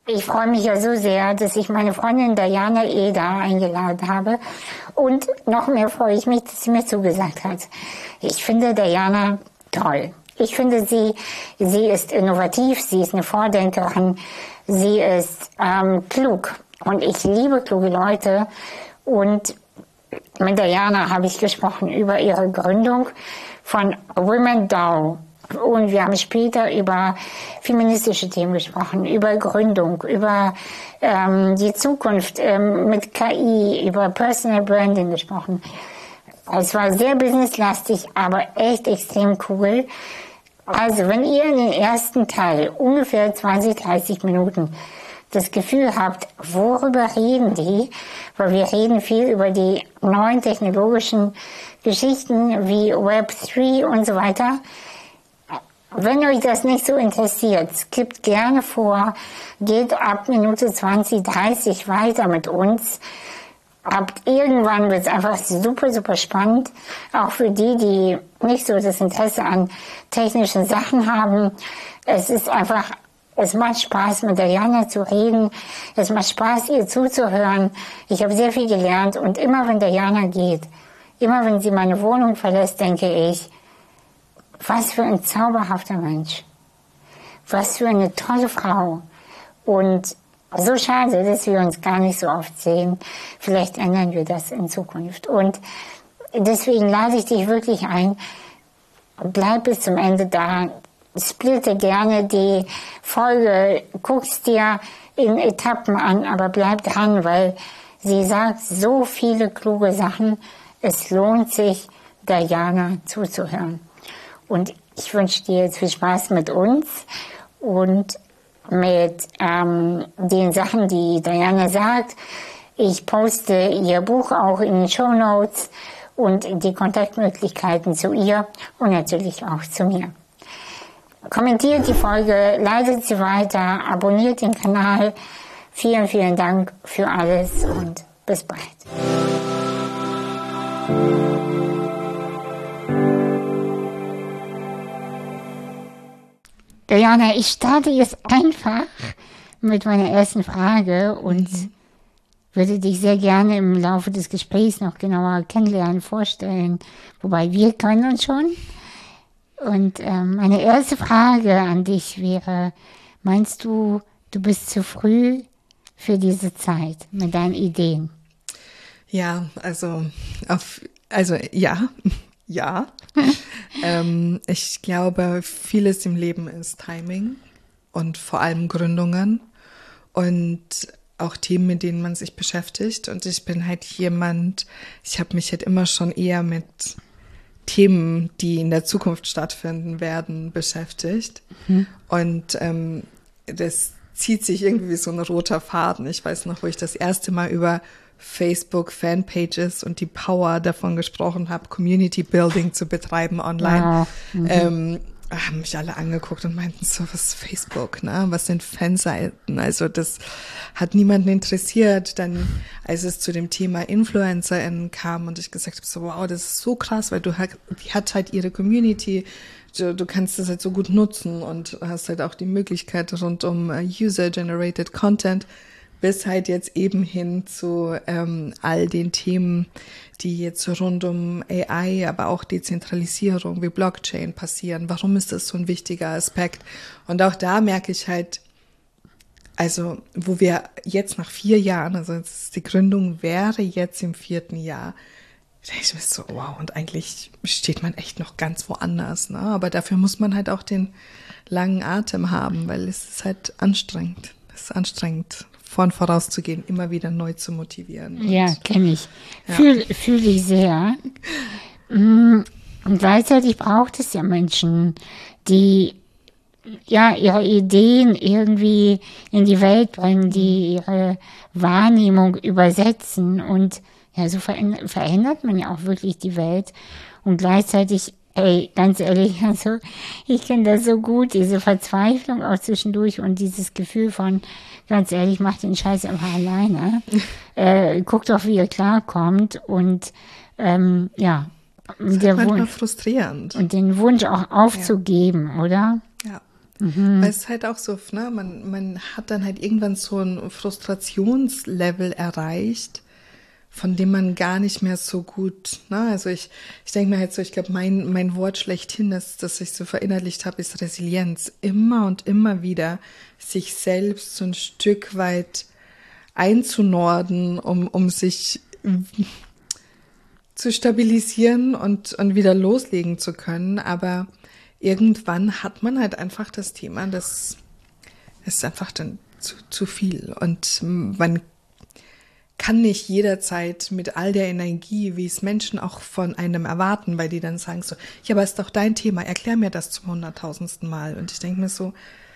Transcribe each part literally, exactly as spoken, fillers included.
Ich freue mich ja so sehr, dass ich meine Freundin Diana Eder eingeladen habe. Und noch mehr freue ich mich, dass sie mir zugesagt hat. Ich finde Diana toll. Ich finde sie, sie ist innovativ, sie ist eine Vordenkerin, sie ist ähm, klug. Und ich liebe kluge Leute. Und mit Diana habe ich gesprochen über ihre Gründung von Women DAO. Und wir haben später über feministische Themen gesprochen, über Gründung, über ähm, die Zukunft ähm, mit K I, über Personal Branding gesprochen. Es war sehr businesslastig, aber echt extrem cool. Also wenn ihr in den ersten Teil, ungefähr zwanzig, dreißig Minuten, das Gefühl habt, worüber reden die, weil wir reden viel über die neuen technologischen Geschichten wie Web drei und so weiter. Wenn euch das nicht so interessiert, skippt gerne vor, geht ab Minute zwanzig, dreißig weiter mit uns. Ab irgendwann wird es einfach super, super spannend. Auch für die, die nicht so das Interesse an technischen Sachen haben. Es ist einfach, es macht Spaß, mit Diana zu reden. Es macht Spaß, ihr zuzuhören. Ich habe sehr viel gelernt und immer wenn Diana geht, immer wenn sie meine Wohnung verlässt, denke ich, was für ein zauberhafter Mensch. Was für eine tolle Frau. Und so schade, dass wir uns gar nicht so oft sehen. Vielleicht ändern wir das in Zukunft. Und deswegen lade ich dich wirklich ein, bleib bis zum Ende da. Splitte gerne die Folge, guck's dir in Etappen an, aber bleib dran, weil sie sagt so viele kluge Sachen. Es lohnt sich, Diana zuzuhören. Und ich wünsche dir jetzt viel Spaß mit uns und mit ähm, den Sachen, die Diana sagt. Ich poste ihr Buch auch in den Shownotes und die Kontaktmöglichkeiten zu ihr und natürlich auch zu mir. Kommentiert die Folge, leitet sie weiter, abonniert den Kanal. Vielen, vielen Dank für alles und bis bald. Diana, ich starte jetzt einfach mit meiner ersten Frage und mhm. würde dich sehr gerne im Laufe des Gesprächs noch genauer kennenlernen, vorstellen. Wobei wir können uns schon. Und ähm, meine erste Frage an dich wäre, meinst du, du bist zu früh für diese Zeit mit deinen Ideen? Ja, also, auf, also ja. Ja, ähm, ich glaube, vieles im Leben ist Timing und vor allem Gründungen und auch Themen, mit denen man sich beschäftigt. Und ich bin halt jemand, ich habe mich halt immer schon eher mit Themen, die in der Zukunft stattfinden werden, beschäftigt. Mhm. Und ähm, das zieht sich irgendwie wie so ein roter Faden. Ich weiß noch, wo ich das erste Mal über Facebook Fanpages und die Power davon gesprochen habe, Community Building zu betreiben online. Ja. Mhm. Ähm, haben mich alle angeguckt und meinten so, was ist Facebook, ne? Was sind Fanseiten? Also das hat niemanden interessiert. Dann, als es zu dem Thema InfluencerInnen kam und ich gesagt habe, so wow, das ist so krass, weil du halt, die hat halt ihre Community, du, du kannst das halt so gut nutzen und hast halt auch die Möglichkeit rund um User-Generated Content bis halt jetzt eben hin zu ähm, all den Themen, die jetzt rund um A I, aber auch Dezentralisierung wie Blockchain passieren. Warum ist das so ein wichtiger Aspekt? Und auch da merke ich halt, also wo wir jetzt nach vier Jahren, also die Gründung wäre jetzt im vierten Jahr, da denke ich mir so, wow, und eigentlich steht man echt noch ganz woanders, ne? Aber dafür muss man halt auch den langen Atem haben, weil es ist halt anstrengend. Es ist anstrengend, vorn vorauszugehen, immer wieder neu zu motivieren. Ja, kenne ich. Ja. Fühle fühl ich sehr. Und gleichzeitig braucht es ja Menschen, die ja ihre Ideen irgendwie in die Welt bringen, die ihre Wahrnehmung übersetzen. Und ja, so verändert, verändert man ja auch wirklich die Welt. Und gleichzeitig, ey, ganz ehrlich, also ich kenne das so gut, diese Verzweiflung auch zwischendurch und dieses Gefühl von, ganz ehrlich, macht den Scheiß einfach alleine. äh, guckt doch, wie ihr klarkommt. Und ähm, ja, das ist der manchmal Wunsch, frustrierend. Und den Wunsch auch aufzugeben, ja. oder? Ja, Mhm. Weil es halt auch so, ne, man, man hat dann halt irgendwann so ein Frustrationslevel erreicht, von dem man gar nicht mehr so gut, ne, also ich, ich denke mir halt so, ich glaube, mein, mein Wort schlechthin, das, das ich so verinnerlicht habe, ist Resilienz. Immer und immer wieder sich selbst so ein Stück weit einzunorden, um, um sich zu stabilisieren und, und wieder loslegen zu können, aber irgendwann hat man halt einfach das Thema, das ist einfach dann zu, zu viel und man kann nicht jederzeit mit all der Energie, wie es Menschen auch von einem erwarten, weil die dann sagen so, ja, aber ist doch dein Thema, erklär mir das zum hunderttausendsten Mal. Und ich denke mir so,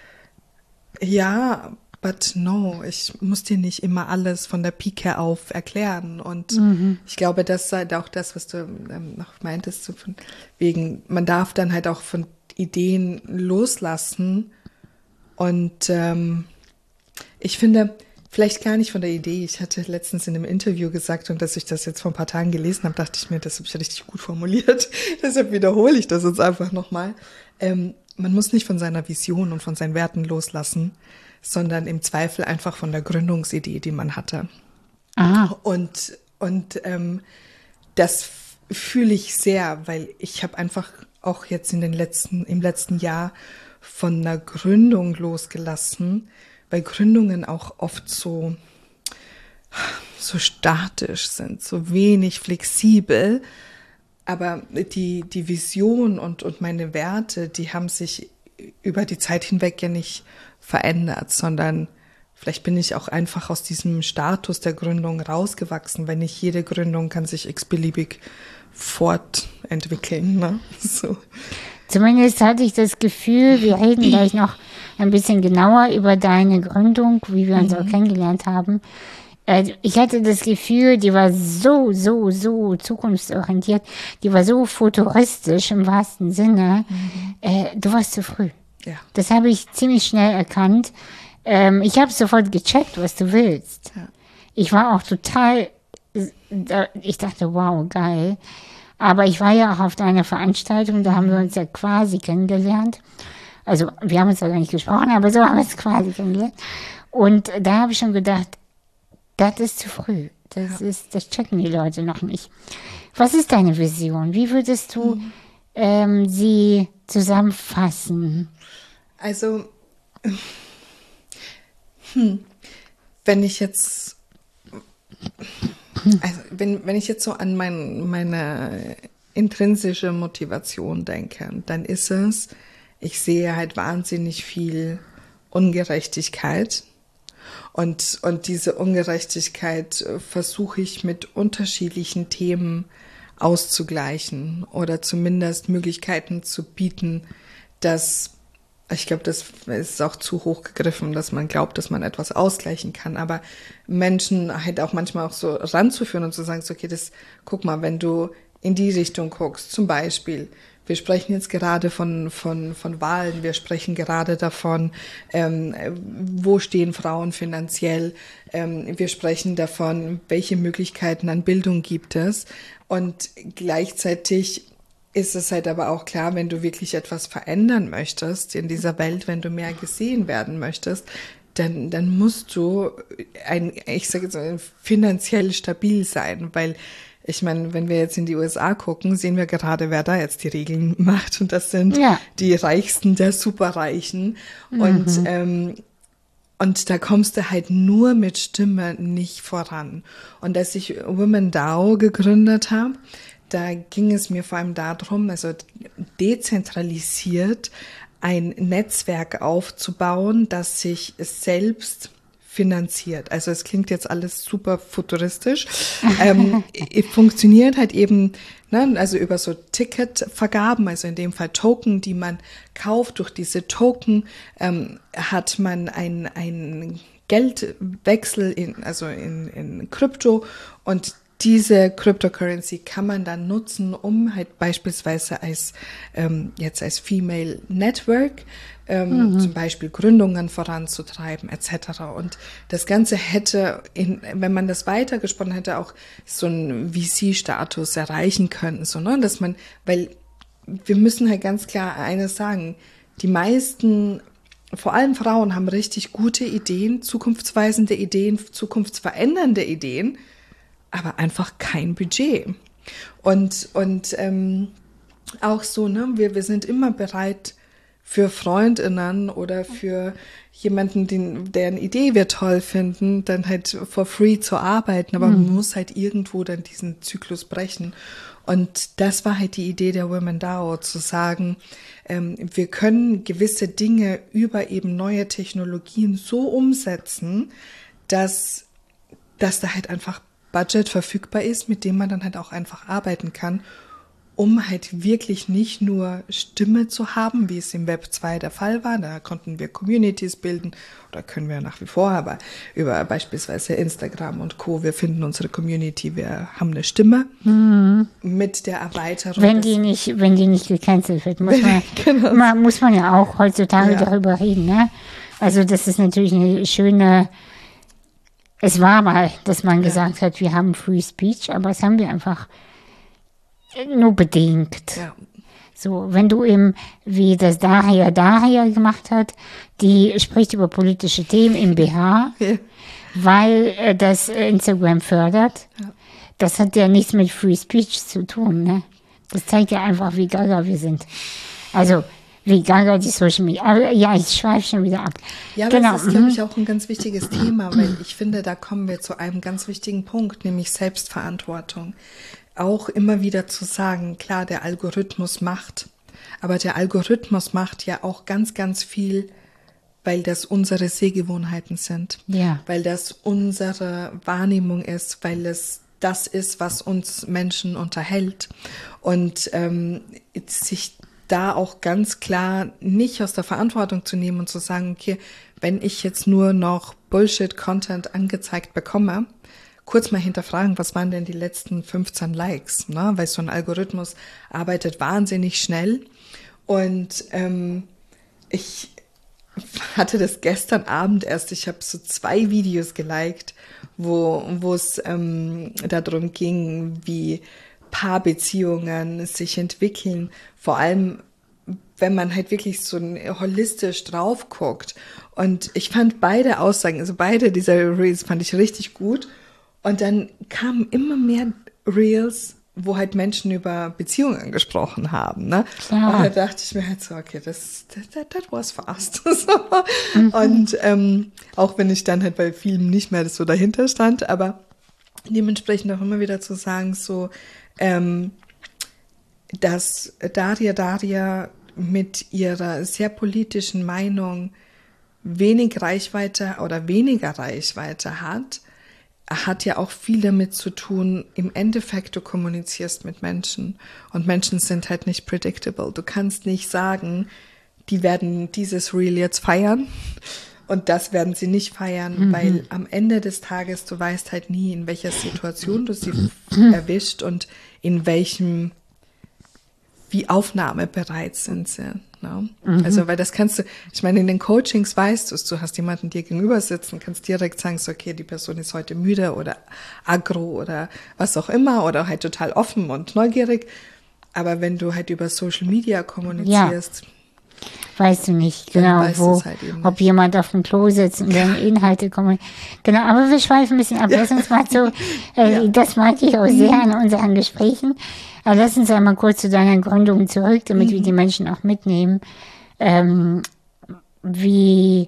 ja, but no, ich muss dir nicht immer alles von der Pike auf erklären. Und mhm. ich glaube, das sei auch das, was du ähm, noch meintest, so von wegen, man darf dann halt auch von Ideen loslassen. Und ähm, ich finde, vielleicht gar nicht von der Idee. Ich hatte letztens in einem Interview gesagt, und dass ich das jetzt vor ein paar Tagen gelesen habe, dachte ich mir, das habe ich richtig gut formuliert. Deshalb wiederhole ich das jetzt einfach nochmal. Ähm, man muss nicht von seiner Vision und von seinen Werten loslassen, sondern im Zweifel einfach von der Gründungsidee, die man hatte. Aha. Und, und ähm, das fühle ich sehr, weil ich habe einfach auch jetzt in den letzten, im letzten Jahr von einer Gründung losgelassen, weil Gründungen auch oft so, so statisch sind, so wenig flexibel. Aber die, die Vision und, und meine Werte, die haben sich über die Zeit hinweg ja nicht verändert, sondern vielleicht bin ich auch einfach aus diesem Status der Gründung rausgewachsen, weil nicht jede Gründung kann sich x-beliebig fortentwickeln. Ne? So. Zumindest hatte ich das Gefühl, wir reden gleich noch ein bisschen genauer über deine Gründung, wie wir uns mhm. auch kennengelernt haben. Ich hatte das Gefühl, die war so, so, so zukunftsorientiert, die war so futuristisch im wahrsten Sinne. Mhm. Äh, du warst zu früh. Ja. Das habe ich ziemlich schnell erkannt. Ähm, ich habe sofort gecheckt, was du willst. Ja. Ich war auch total, ich dachte, wow, geil. Aber ich war ja auch auf deiner Veranstaltung, da haben wir uns ja quasi kennengelernt. Also wir haben uns ja gar nicht gesprochen, aber so haben wir uns quasi kennengelernt. Und da habe ich schon gedacht, das ist zu früh. Das ja. ist, das checken die Leute noch nicht. Was ist deine Vision? Wie würdest du mhm. ähm, sie zusammenfassen? Also, hm, wenn ich jetzt, also wenn, wenn ich jetzt so an mein, meine intrinsische Motivation denke, dann ist es, ich sehe halt wahnsinnig viel Ungerechtigkeit. Und, und diese Ungerechtigkeit versuche ich mit unterschiedlichen Themen auszugleichen oder zumindest Möglichkeiten zu bieten, dass, ich glaube, das ist auch zu hoch gegriffen, dass man glaubt, dass man etwas ausgleichen kann, aber Menschen halt auch manchmal auch so ranzuführen und zu sagen, so, okay, das, guck mal, wenn du in die Richtung guckst, zum Beispiel, wir sprechen jetzt gerade von, von, von Wahlen, wir sprechen gerade davon, ähm, wo stehen Frauen finanziell, ähm, wir sprechen davon, welche Möglichkeiten an Bildung gibt es, und gleichzeitig ist es halt aber auch klar, wenn du wirklich etwas verändern möchtest in dieser Welt, wenn du mehr gesehen werden möchtest, dann, dann musst du ein, ich sage jetzt mal, finanziell stabil sein, weil ich meine, wenn wir jetzt in die U S A gucken, sehen wir gerade, wer da jetzt die Regeln macht. Und das sind ja. die Reichsten der Superreichen. Mhm. Und, ähm, und da kommst du halt nur mit Stimme nicht voran. Und als ich Women DAO gegründet habe, da ging es mir vor allem darum, also dezentralisiert ein Netzwerk aufzubauen, das sich selbst finanziert. Also es klingt jetzt alles super futuristisch. ähm, funktioniert halt eben, ne, also über so Ticketvergaben, also in dem Fall Token, die man kauft. Durch diese Token ähm, hat man ein, ein Geldwechsel in, also in, in Krypto, und diese Cryptocurrency kann man dann nutzen, um halt beispielsweise als ähm, jetzt als Female Network ähm, mhm. zum Beispiel Gründungen voranzutreiben et cetera. Und das Ganze hätte, in, wenn man das weitergesponnen hätte, auch so einen V C-Status erreichen können, so, ne, dass man, weil wir müssen halt ganz klar eines sagen: Die meisten vor allem Frauen haben richtig gute Ideen, zukunftsweisende Ideen, zukunftsverändernde Ideen, aber einfach kein Budget. Und, und ähm, auch so, ne, wir, wir sind immer bereit für FreundInnen oder für jemanden, den, deren Idee wir toll finden, dann halt for free zu arbeiten, aber mhm. man muss halt irgendwo dann diesen Zyklus brechen. Und das war halt die Idee der Women DAO, zu sagen, ähm, wir können gewisse Dinge über eben neue Technologien so umsetzen, dass, dass da halt einfach Budget verfügbar ist, mit dem man dann halt auch einfach arbeiten kann, um halt wirklich nicht nur Stimme zu haben, wie es im Web zwei der Fall war. Da konnten wir Communities bilden, oder können wir nach wie vor, aber über beispielsweise Instagram und Co. Wir finden unsere Community, wir haben eine Stimme mhm. mit der Erweiterung. Wenn die nicht, wenn die nicht gecancelt wird, muss man, genau. man, muss man ja auch heutzutage ja. darüber reden, ne? Also das ist natürlich eine schöne, es war mal, dass man ja. gesagt hat, wir haben Free Speech, aber das haben wir einfach nur bedingt. Ja. So, wenn du eben, wie das Daria Daria gemacht hat, die spricht über politische Themen im B H, ja. weil äh, das Instagram fördert. Ja. Das hat ja nichts mit Free Speech zu tun, ne? Das zeigt ja einfach, wie gaga wir sind. Also, wie gaga die Social Media. Aber, ja, ich schweife schon wieder ab. Ja, aber genau. Das ist, glaube ich, auch ein ganz wichtiges Thema, weil ich finde, da kommen wir zu einem ganz wichtigen Punkt, nämlich Selbstverantwortung. Auch immer wieder zu sagen, klar, der Algorithmus macht, aber der Algorithmus macht ja auch ganz, ganz viel, weil das unsere Sehgewohnheiten sind, ja. weil das unsere Wahrnehmung ist, weil es das ist, was uns Menschen unterhält und ähm, sich da auch ganz klar nicht aus der Verantwortung zu nehmen und zu sagen, okay, wenn ich jetzt nur noch Bullshit-Content angezeigt bekomme, kurz mal hinterfragen, was waren denn die letzten fünfzehn Likes, ne? Weil so ein Algorithmus arbeitet wahnsinnig schnell und ähm, ich hatte das gestern Abend erst, ich habe so zwei Videos geliked, wo wo es ähm, darum ging, wie Paarbeziehungen sich entwickeln, vor allem wenn man halt wirklich so holistisch drauf guckt. Und ich fand beide Aussagen, also beide dieser Reels fand ich richtig gut. Und dann kamen immer mehr Reels, wo halt Menschen über Beziehungen gesprochen haben, ne? Klar. Und da dachte ich mir halt so, okay, das, that, that was fast. so. Mhm. Und ähm, auch wenn ich dann halt bei vielen nicht mehr so dahinter stand, aber dementsprechend auch immer wieder zu sagen, so, ähm, dass Daria Daria mit ihrer sehr politischen Meinung wenig Reichweite oder weniger Reichweite hat, hat ja auch viel damit zu tun, im Endeffekt du kommunizierst mit Menschen und Menschen sind halt nicht predictable. Du kannst nicht sagen, die werden dieses Reel jetzt feiern und das werden sie nicht feiern, mhm. weil am Ende des Tages, du weißt halt nie, in welcher Situation du sie erwischt und in welchem, wie aufnahmebereit sind sie. Ne? Mhm. Also, weil das kannst du, ich meine, in den Coachings weißt du es, du hast jemanden dir gegenüber sitzen, kannst direkt sagen, so, okay, die Person ist heute müde oder aggro oder was auch immer oder halt total offen und neugierig. Aber wenn du halt über Social Media kommunizierst, ja. Weißt du nicht, genau, wo, halt ob jemand auf dem Klo sitzt und dann Inhalte kommen. Genau, aber wir schweifen ein bisschen ab. Lass uns mal so, äh, ja. das mag ich auch sehr an unseren Gesprächen. Aber lass uns einmal kurz zu deiner Gründung zurück, damit mhm. wir die Menschen auch mitnehmen. Ähm, wie,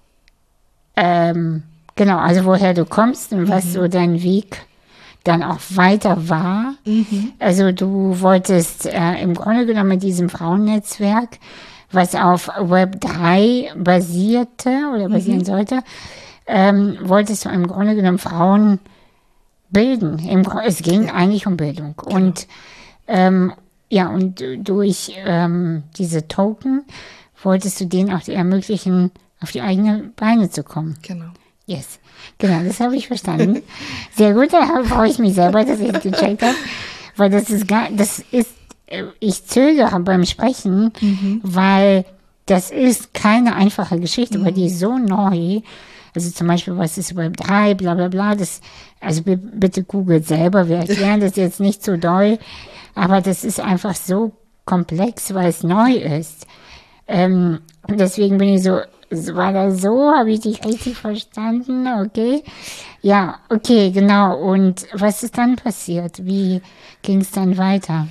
ähm, genau, also woher du kommst und mhm. was so dein Weg dann auch weiter war. Mhm. Also du wolltest äh, im Grunde genommen mit diesem Frauennetzwerk, was auf Web drei basierte oder basieren mhm. sollte, ähm, wolltest du im Grunde genommen Frauen bilden. Im, es ging ja. eigentlich um Bildung. Genau. Und ähm, ja, und durch ähm, diese Token wolltest du denen auch ermöglichen, auf die eigenen Beine zu kommen. Genau. Yes. Genau, das habe ich verstanden. Sehr gut, da freue ich mich selber, dass ich es gecheckt habe. Weil das ist gar, das ist, ich zögere beim Sprechen, mhm. weil das ist keine einfache Geschichte, mhm. weil die ist so neu. Also zum Beispiel, was ist Web drei, bla bla bla. Das, also b- bitte googelt selber, wir erklären das jetzt nicht so doll. Aber das ist einfach so komplex, weil es neu ist. Ähm, deswegen bin ich so, war das so? Habe ich dich richtig verstanden? Okay. Ja, okay, genau. Und was ist dann passiert? Wie ging es dann weiter?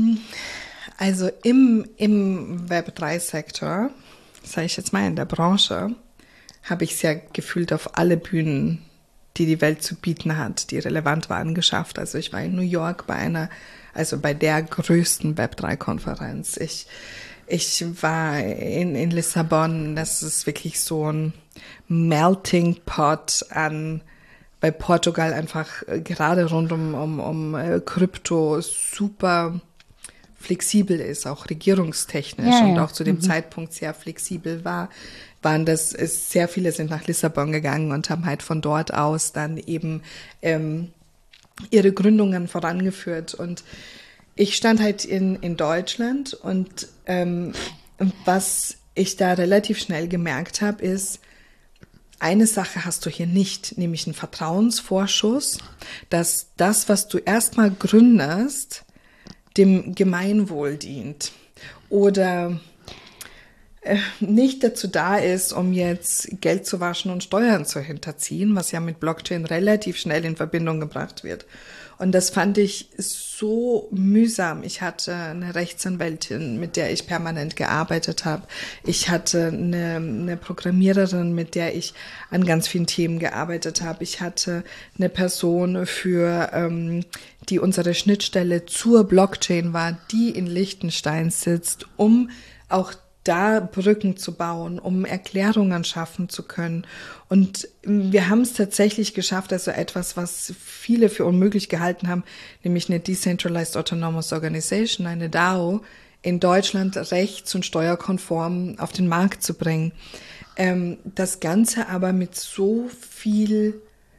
Also im, im Web drei Sektor, sage ich jetzt mal in der Branche, habe ich es ja gefühlt auf alle Bühnen, die die Welt zu bieten hat, die relevant waren, geschafft. Also ich war in New York bei einer, also bei der größten Web drei Konferenz. Ich, ich war in, in Lissabon, das ist wirklich so ein Melting Pot an, bei Portugal einfach gerade rund um, um, um Krypto super flexibel ist, auch regierungstechnisch Ja, und ja. auch zu dem Mhm. Zeitpunkt sehr flexibel war, waren das, es, sehr viele sind nach Lissabon gegangen und haben halt von dort aus dann eben ähm, ihre Gründungen vorangeführt. Und ich stand halt in, in Deutschland und ähm, was ich da relativ schnell gemerkt habe, ist, eine Sache hast du hier nicht, nämlich einen Vertrauensvorschuss, dass das, was du erstmal gründest, dem Gemeinwohl dient oder äh, nicht dazu da ist, um jetzt Geld zu waschen und Steuern zu hinterziehen, was ja mit Blockchain relativ schnell in Verbindung gebracht wird. Und das fand ich so mühsam. Ich hatte eine Rechtsanwältin, mit der ich permanent gearbeitet habe. Ich hatte eine, eine Programmiererin, mit der ich an ganz vielen Themen gearbeitet habe. Ich hatte eine Person für, ähm, die unsere Schnittstelle zur Blockchain war, die in Liechtenstein sitzt, um auch da Brücken zu bauen, um Erklärungen schaffen zu können. Und wir haben es tatsächlich geschafft, also etwas, was viele für unmöglich gehalten haben, nämlich eine Decentralized Autonomous Organization, eine DAO, in Deutschland rechts- und steuerkonform auf den Markt zu bringen. Ähm, das Ganze aber mit so viel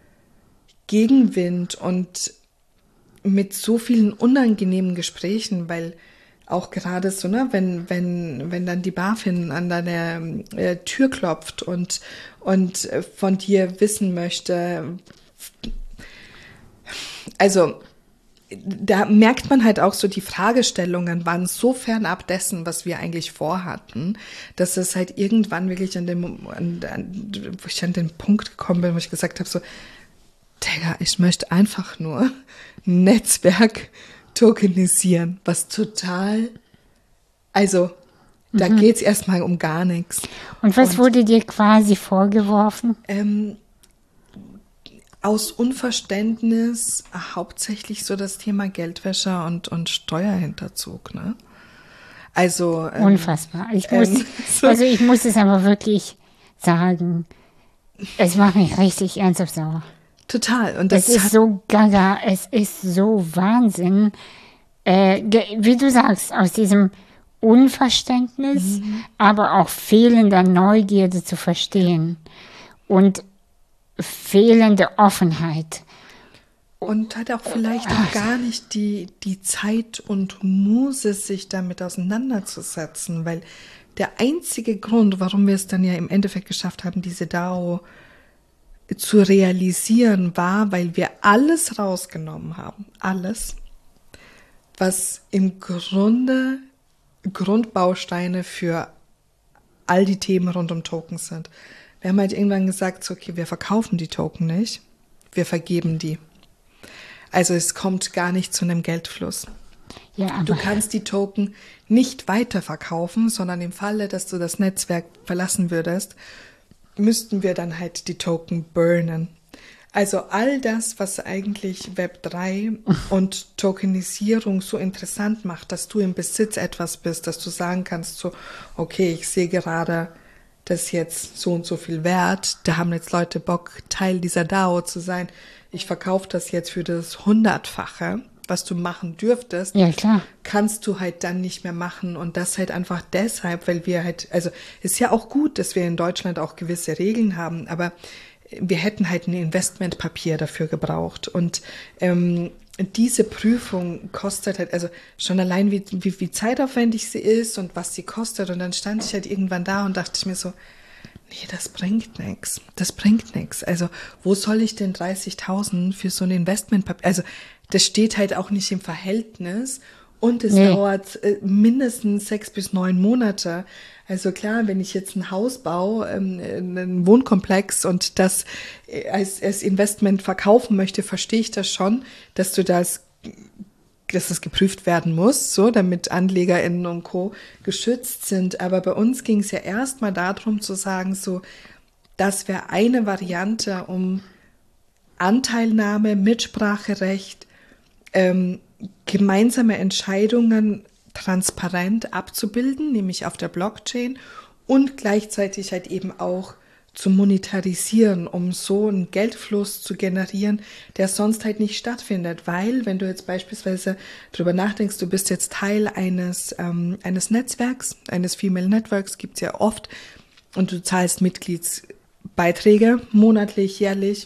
Gegenwind und mit so vielen unangenehmen Gesprächen, weil auch gerade so, ne, wenn, wenn, wenn dann die BaFin an deine äh, Tür klopft und, und äh, von dir wissen möchte, also da merkt man halt auch so, die Fragestellungen waren so fernab dessen, was wir eigentlich vorhatten, dass es halt irgendwann wirklich an dem, an, an, wo ich an den Punkt gekommen bin, wo ich gesagt habe, so, Digga, ich möchte einfach nur ein Netzwerk tokenisieren, was total, also da mhm. geht's erstmal um gar nichts. Und was und, wurde dir quasi vorgeworfen? Ähm, aus Unverständnis hauptsächlich so das Thema Geldwäsche und, und Steuerhinterzug, ne? Also ähm, unfassbar. Ich muss, ähm, so also ich muss es aber wirklich sagen, es macht mich richtig ernsthaft sauer. Total. Und das es ist so gaga, es ist so Wahnsinn. Äh, wie du sagst, aus diesem Unverständnis, mhm. aber auch fehlender Neugierde zu verstehen und fehlende Offenheit. Und hat auch vielleicht auch gar nicht die, die Zeit und Muße, sich damit auseinanderzusetzen, weil der einzige Grund, warum wir es dann ja im Endeffekt geschafft haben, diese DAO zu realisieren, war, weil wir alles rausgenommen haben, alles, was im Grunde Grundbausteine für all die Themen rund um Tokens sind. Wir haben halt irgendwann gesagt, so, okay, wir verkaufen die Token nicht, wir vergeben die. Also es kommt gar nicht zu einem Geldfluss. Ja, aber du kannst die Token nicht weiterverkaufen, sondern im Falle, dass du das Netzwerk verlassen würdest, müssten wir dann halt die Token burnen. Also all das, was eigentlich Web drei und Tokenisierung so interessant macht, dass du im Besitz etwas bist, dass du sagen kannst, so, okay, ich sehe gerade, das ist jetzt so und so viel wert, da haben jetzt Leute Bock, Teil dieser DAO zu sein. Ich verkaufe das jetzt für das Hundertfache, was du machen dürftest, ja, klar. kannst du halt dann nicht mehr machen. Und das halt einfach deshalb, weil wir halt, also ist ja auch gut, dass wir in Deutschland auch gewisse Regeln haben, aber wir hätten halt ein Investmentpapier dafür gebraucht. Und ähm, diese Prüfung kostet halt, also schon allein wie, wie, wie zeitaufwendig sie ist und was sie kostet. Und dann stand ich halt irgendwann da und dachte ich mir so, nee, das bringt nichts. Das bringt nichts. Also wo soll ich denn dreißigtausend für so ein Investmentpapier, also das steht halt auch nicht im Verhältnis. Und es nee. dauert äh, mindestens sechs bis neun Monate. Also klar, wenn ich jetzt ein Haus baue, ähm, einen Wohnkomplex und das als, als Investment verkaufen möchte, verstehe ich das schon, dass du das, dass das geprüft werden muss, so, damit AnlegerInnen und Co. geschützt sind. Aber bei uns ging es ja erstmal darum zu sagen, so, das wäre eine Variante, um Anteilnahme, Mitspracherecht, ähm, gemeinsame Entscheidungen transparent abzubilden, nämlich auf der Blockchain und gleichzeitig halt eben auch zu monetarisieren, um so einen Geldfluss zu generieren, der sonst halt nicht stattfindet. Weil, wenn du jetzt beispielsweise drüber nachdenkst, du bist jetzt Teil eines, ähm, eines Netzwerks, eines Female Networks, gibt's ja oft, und du zahlst Mitgliedsbeiträge monatlich, jährlich,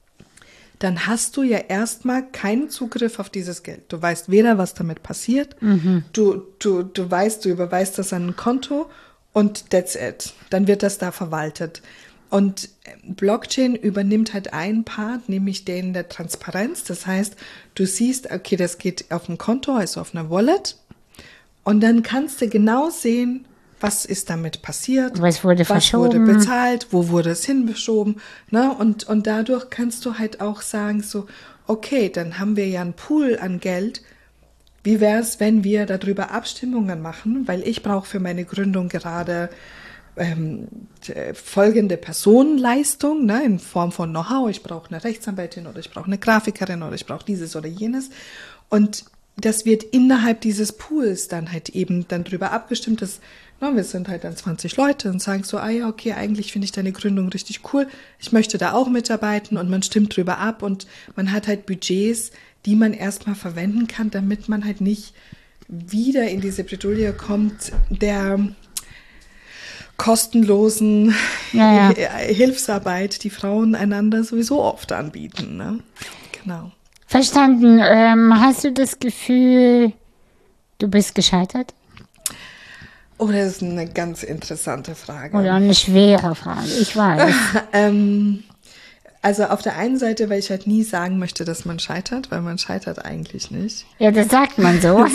dann hast du ja erstmal keinen Zugriff auf dieses Geld. Du weißt weder, was damit passiert, mhm. du, du, du weißt, du überweist das an ein Konto und that's it. Dann wird das da verwaltet. Und Blockchain übernimmt halt einen Part, nämlich den der Transparenz. Das heißt, du siehst, okay, das geht auf ein Konto, also auf einer Wallet. Und dann kannst du genau sehen, was ist damit passiert, was wurde was verschoben, wurde bezahlt, wo wurde es hinbeschoben, ne? Und, und dadurch kannst du halt auch sagen so, okay, dann haben wir ja einen Pool an Geld. Wie wäre es, wenn wir darüber Abstimmungen machen, weil ich brauche für meine Gründung gerade ähm, folgende Personenleistung, ne, in Form von Know-how. Ich brauche eine Rechtsanwältin oder ich brauche eine Grafikerin oder ich brauche dieses oder jenes. Und das wird innerhalb dieses Pools dann halt eben dann drüber abgestimmt, dass na, wir sind halt dann zwanzig Leute und sagen so, ah ja, okay, eigentlich finde ich deine Gründung richtig cool, ich möchte da auch mitarbeiten und man stimmt drüber ab und man hat halt Budgets, die man erstmal verwenden kann, damit man halt nicht wieder in diese Bredouille kommt, der kostenlosen ja, ja. Hilfsarbeit, die Frauen einander sowieso oft anbieten. Ne? Genau. Verstanden. Ähm, hast du das Gefühl, du bist gescheitert? Oh, das ist eine ganz interessante Frage. Oder eine schwere Frage, ich weiß. ähm, also auf der einen Seite, weil ich halt nie sagen möchte, dass man scheitert, weil man scheitert eigentlich nicht. Ja, das sagt man so.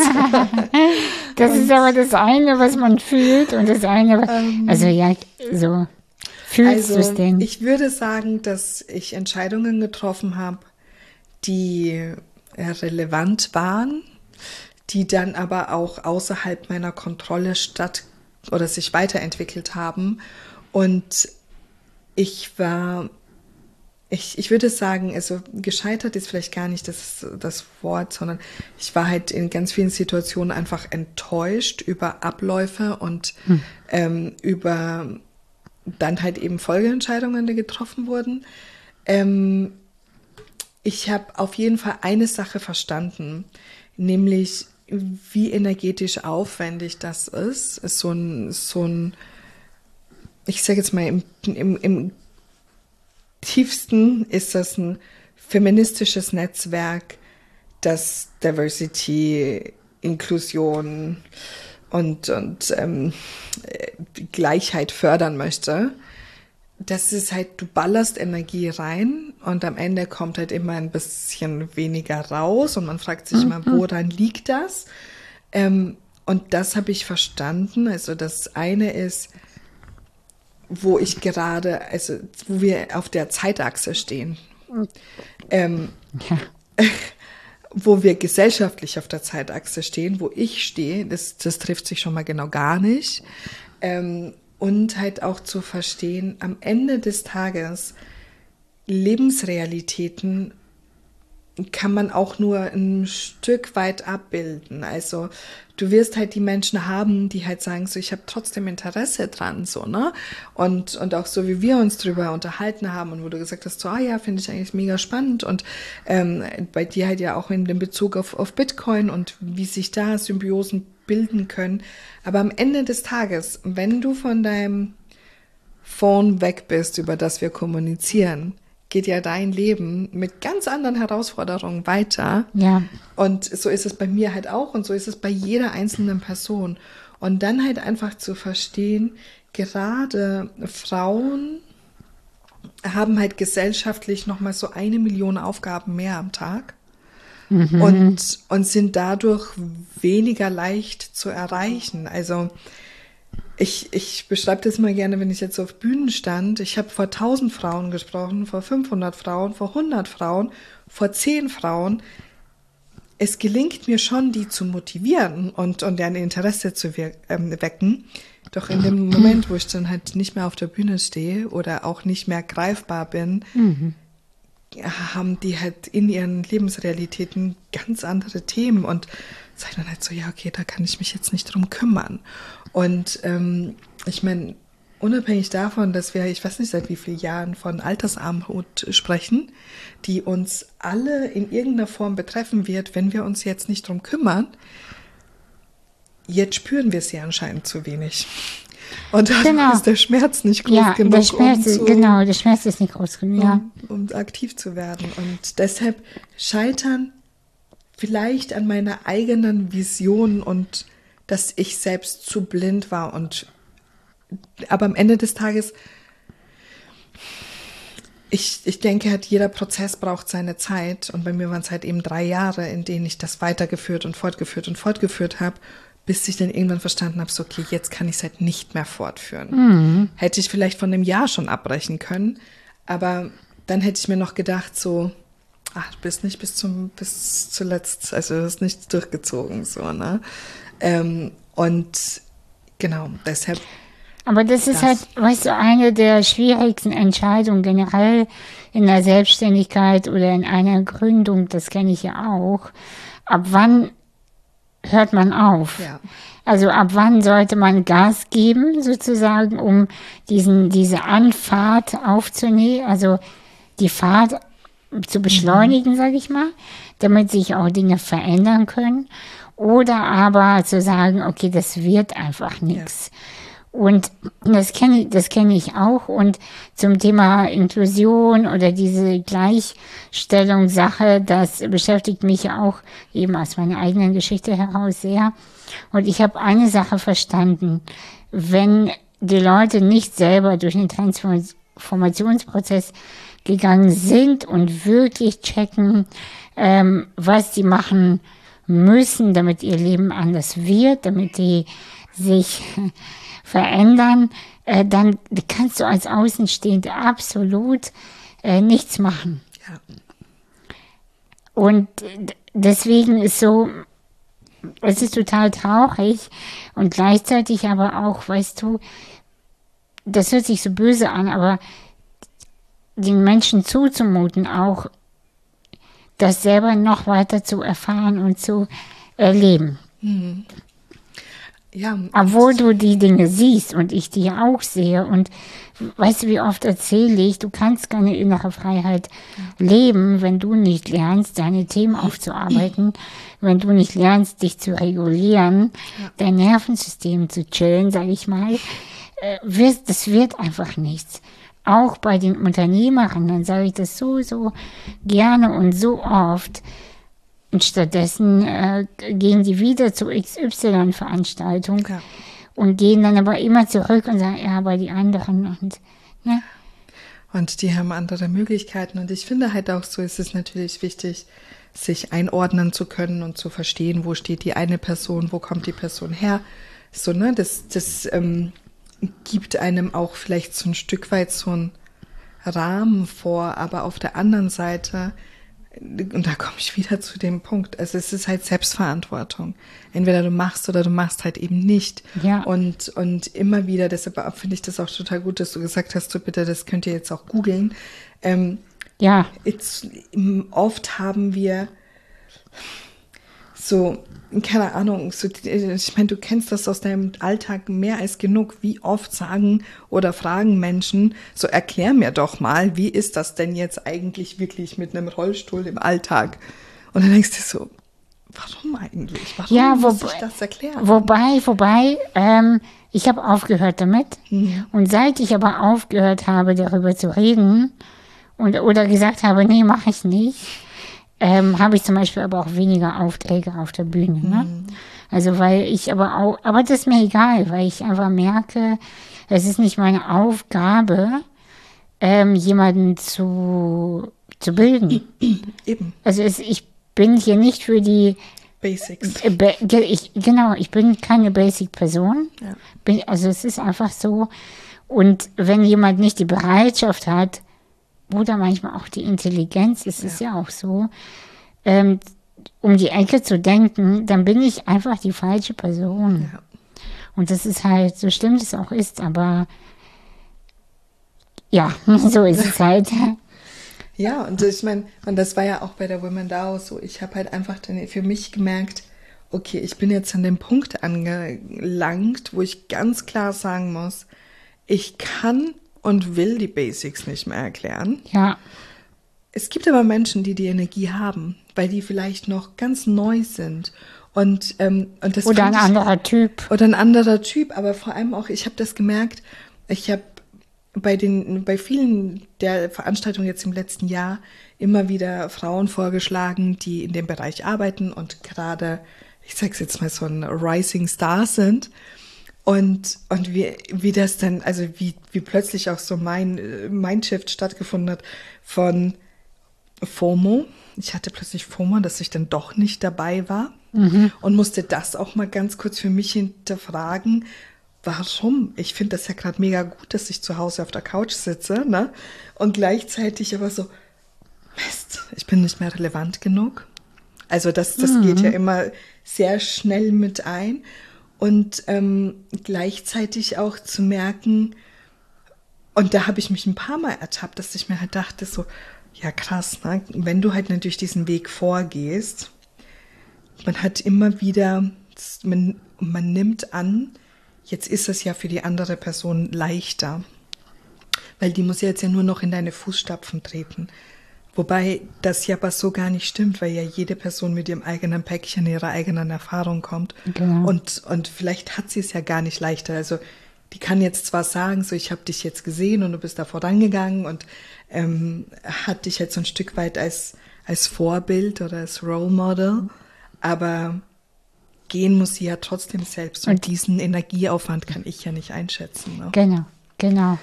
Das ist aber das eine, was man fühlt und das eine, ähm, also ja, so fühlst also, du es denn? Ich würde sagen, dass ich Entscheidungen getroffen habe, die relevant waren, die dann aber auch außerhalb meiner Kontrolle statt oder sich weiterentwickelt haben. Und ich war, ich, ich würde sagen, also gescheitert ist vielleicht gar nicht das, das Wort, sondern ich war halt in ganz vielen Situationen einfach enttäuscht über Abläufe und hm. ähm, über dann halt eben Folgeentscheidungen, die getroffen wurden. Ähm, ich habe auf jeden Fall eine Sache verstanden, nämlich wie energetisch aufwendig das ist. Ist so ein, so ein, ich sage jetzt mal, im, im, im tiefsten ist das ein feministisches Netzwerk, das Diversity, Inklusion und, und ähm, Gleichheit fördern möchte. Das ist halt, du ballerst Energie rein und am Ende kommt halt immer ein bisschen weniger raus und man fragt sich immer, woran liegt das? Ähm, und das habe ich verstanden. Also das eine ist, wo ich gerade, also wo wir auf der Zeitachse stehen, ähm, ja. wo wir gesellschaftlich auf der Zeitachse stehen, wo ich stehe, das, das trifft sich schon mal genau gar nicht. Ähm, Und halt auch zu verstehen, am Ende des Tages, Lebensrealitäten kann man auch nur ein Stück weit abbilden. Also du wirst halt die Menschen haben, die halt sagen, so ich habe trotzdem Interesse dran, so, ne? Und, und auch so, wie wir uns drüber unterhalten haben und wo du gesagt hast, so, ah ja, finde ich eigentlich mega spannend und ähm, bei dir halt ja auch in dem Bezug auf, auf Bitcoin und wie sich da Symbiosen bilden können. Aber am Ende des Tages, wenn du von deinem Phone weg bist, über das wir kommunizieren, geht ja dein Leben mit ganz anderen Herausforderungen weiter. Ja. Und so ist es bei mir halt auch und so ist es bei jeder einzelnen Person. Und dann halt einfach zu verstehen, gerade Frauen haben halt gesellschaftlich nochmal so eine Million Aufgaben mehr am Tag. mhm. und, und sind dadurch weniger leicht zu erreichen. Also ich, ich beschreibe das mal gerne, wenn ich jetzt auf Bühnen stand. Ich habe vor tausend Frauen gesprochen, vor fünfhundert Frauen, vor hundert Frauen, vor zehn Frauen. Es gelingt mir schon, die zu motivieren und, und ein Interesse zu wir- ähm, wecken. Doch in dem Moment, wo ich dann halt nicht mehr auf der Bühne stehe oder auch nicht mehr greifbar bin, mhm. haben die halt in ihren Lebensrealitäten ganz andere Themen und sagen dann halt so, ja, okay, da kann ich mich jetzt nicht drum kümmern. Und ähm, ich meine, unabhängig davon, dass wir, ich weiß nicht seit wie vielen Jahren von Altersarmut sprechen, die uns alle in irgendeiner Form betreffen wird, wenn wir uns jetzt nicht drum kümmern, jetzt spüren wir sie anscheinend zu wenig. Und dann genau. ist der Schmerz nicht groß ja, genug, der Schmerz um, ist, zu, genau, der Schmerz ist nicht groß genug, ja. um, um aktiv zu werden. Und deshalb scheitern vielleicht an meiner eigenen Vision und dass ich selbst zu blind war. Und aber am Ende des Tages, ich, ich denke, halt jeder Prozess braucht seine Zeit. Und bei mir waren es halt eben drei Jahre, in denen ich das weitergeführt und fortgeführt und fortgeführt habe, bis ich dann irgendwann verstanden habe, so, okay, jetzt kann ich es halt nicht mehr fortführen. Mhm. Hätte ich vielleicht von einem Jahr schon abbrechen können, aber dann hätte ich mir noch gedacht, so, ach, du bist nicht bis zum, bis zuletzt, also du hast nichts durchgezogen, so, ne? Ähm, und genau, deshalb. Aber das ist das. halt, weißt du, eine der schwierigsten Entscheidungen generell in der Selbstständigkeit oder in einer Gründung, das kenne ich ja auch. Ab wann hört man auf? Ja. Also ab wann sollte man Gas geben, sozusagen, um diesen, diese Anfahrt aufzunehmen, also die Fahrt zu beschleunigen, mhm. sage ich mal, damit sich auch Dinge verändern können. Oder aber zu sagen, okay, das wird einfach nichts. Ja. Und das kenne das kenne ich auch. Und zum Thema Inklusion oder diese Gleichstellungssache, das beschäftigt mich ja auch eben aus meiner eigenen Geschichte heraus sehr. Und ich habe eine Sache verstanden. Wenn die Leute nicht selber durch den Transformationsprozess gegangen sind und wirklich checken, ähm, was sie machen müssen, damit ihr Leben anders wird, damit die sich verändern, äh, dann kannst du als Außenstehende absolut äh, nichts machen. Ja. Und deswegen ist so, es ist total traurig und gleichzeitig aber auch, weißt du, das hört sich so böse an, aber den Menschen zuzumuten, auch das selber noch weiter zu erfahren und zu erleben. Mhm. Ja, obwohl du die Dinge siehst und ich die ja auch sehe. Und weißt du, wie oft erzähle ich, du kannst keine innere Freiheit ja. leben, wenn du nicht lernst, deine Themen aufzuarbeiten, wenn du nicht lernst, dich zu regulieren, ja. dein Nervensystem zu chillen, sage ich mal. Äh, wirst, das wird einfach nichts. Auch bei den Unternehmerinnen sage ich das so, so gerne und so oft. Und stattdessen äh, gehen die wieder zu X Y-Veranstaltung ja. und gehen dann aber immer zurück und sagen, ja, aber die anderen und, ne? Und die haben andere Möglichkeiten. Und ich finde halt auch so, ist es natürlich wichtig, sich einordnen zu können und zu verstehen, wo steht die eine Person, wo kommt die Person her. So, ne, das, das ähm, gibt einem auch vielleicht so ein Stück weit so einen Rahmen vor, aber auf der anderen Seite, und da komme ich wieder zu dem Punkt, also es ist halt Selbstverantwortung. Entweder du machst oder du machst halt eben nicht. Ja. Und, und immer wieder, deshalb finde ich das auch total gut, dass du gesagt hast, so bitte, das könnt ihr jetzt auch googeln. Ähm, ja. Jetzt, oft haben wir so, keine Ahnung, so, ich meine, du kennst das aus deinem Alltag mehr als genug. Wie oft sagen oder fragen Menschen, so erklär mir doch mal, wie ist das denn jetzt eigentlich wirklich mit einem Rollstuhl im Alltag? Und dann denkst du so, warum eigentlich? Warum ja, muss wobei, ich das erklären? Wobei, wobei, ähm, ich habe aufgehört damit. Mhm. Und seit ich aber aufgehört habe, darüber zu reden und oder gesagt habe, nee, mache ich nicht, Ähm, habe ich zum Beispiel aber auch weniger Aufträge auf der Bühne. Ne? Mhm. Also weil ich aber auch, aber das ist mir egal, weil ich einfach merke, es ist nicht meine Aufgabe, ähm, jemanden zu, zu bilden. Eben. Also es, ich bin hier nicht für die Basics. Äh, be- ge- ich, genau, ich bin keine Basic-Person. Ja. Bin, also es ist einfach so. Und wenn jemand nicht die Bereitschaft hat, oder manchmal auch die Intelligenz, es ist ja auch so, ähm, um die Ecke zu denken, dann bin ich einfach die falsche Person. Ja. Und das ist halt, so schlimm es auch ist, aber ja, so ist es halt. Ja, und ich meine, und das war ja auch bei der Women D A O so. Ich habe halt einfach dann für mich gemerkt, okay, ich bin jetzt an dem Punkt angelangt, wo ich ganz klar sagen muss, ich kann und will die Basics nicht mehr erklären. Ja. Es gibt aber Menschen, die die Energie haben, weil die vielleicht noch ganz neu sind. Und, ähm, und das Oder ein fand ich- anderer Typ. Oder ein anderer Typ, aber vor allem auch, ich habe das gemerkt, ich habe bei den, bei vielen der Veranstaltungen jetzt im letzten Jahr immer wieder Frauen vorgeschlagen, die in dem Bereich arbeiten und gerade, ich sag's jetzt mal, so ein Rising Star sind. Und, und wie, wie das dann, also wie, wie plötzlich auch so mein Mindshift stattgefunden hat von FOMO. Ich hatte plötzlich FOMO, dass ich dann doch nicht dabei war mhm. und musste das auch mal ganz kurz für mich hinterfragen. Warum? Ich finde das ja gerade mega gut, dass ich zu Hause auf der Couch sitze, ne? Und gleichzeitig aber so, Mist, ich bin nicht mehr relevant genug. Also das, das mhm. geht ja immer sehr schnell mit ein. Und ähm, gleichzeitig auch zu merken, und da habe ich mich ein paar Mal ertappt, dass ich mir halt dachte so, ja krass, ne? Wenn du halt natürlich diesen Weg vorgehst, man hat immer wieder, man, man nimmt an, jetzt ist es ja für die andere Person leichter, weil die muss jetzt ja nur noch in deine Fußstapfen treten. Wobei das ja aber so gar nicht stimmt, weil ja jede Person mit ihrem eigenen Päckchen, ihrer eigenen Erfahrung kommt. Genau. Und, und vielleicht hat sie es ja gar nicht leichter. Also die kann jetzt zwar sagen, so ich habe dich jetzt gesehen und du bist da vorangegangen und ähm, hat dich jetzt so ein Stück weit als, als Vorbild oder als Role Model, aber gehen muss sie ja trotzdem selbst. Und, und diesen Energieaufwand kann ich ja nicht einschätzen. Ne? Genau, genau.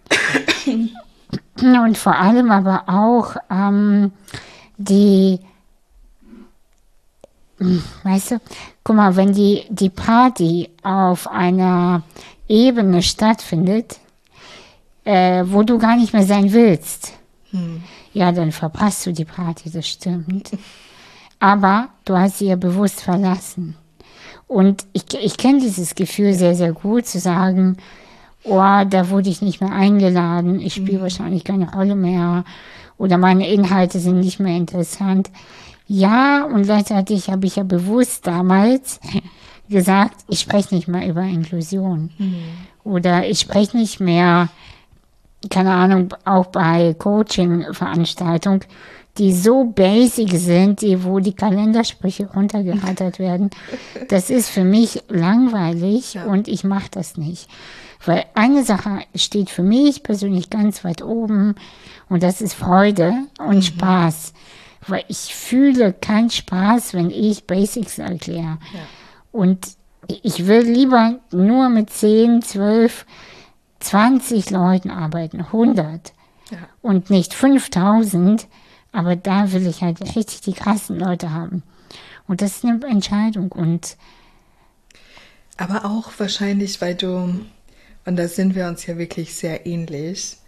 Und vor allem aber auch ähm, die, weißt du, guck mal, wenn die, die Party auf einer Ebene stattfindet, äh, wo du gar nicht mehr sein willst, hm. ja, dann verpasst du die Party, das stimmt. Aber du hast sie ja bewusst verlassen. Und ich, ich kenne dieses Gefühl sehr, sehr gut, zu sagen, oh, da wurde ich nicht mehr eingeladen, ich spiele mhm. wahrscheinlich keine Rolle mehr oder meine Inhalte sind nicht mehr interessant. Ja, und gleichzeitig habe ich ja bewusst damals gesagt, ich spreche nicht mehr über Inklusion. Mhm. Oder ich spreche nicht mehr, keine Ahnung, auch bei Coaching-Veranstaltungen, die so basic sind, die, wo die Kalendersprüche runtergerattert werden. Das ist für mich langweilig ja. und ich mache das nicht. Weil eine Sache steht für mich persönlich ganz weit oben und das ist Freude und mhm. Spaß. Weil ich fühle keinen Spaß, wenn ich Basics erkläre. Ja. Und ich will lieber nur mit zehn, zwölf, zwanzig Leuten arbeiten, hundert ja. und nicht fünftausend. Aber da will ich halt richtig die krassen Leute haben. Und das ist eine Entscheidung. Und aber auch wahrscheinlich, weil du, und da sind wir uns ja wirklich sehr ähnlich,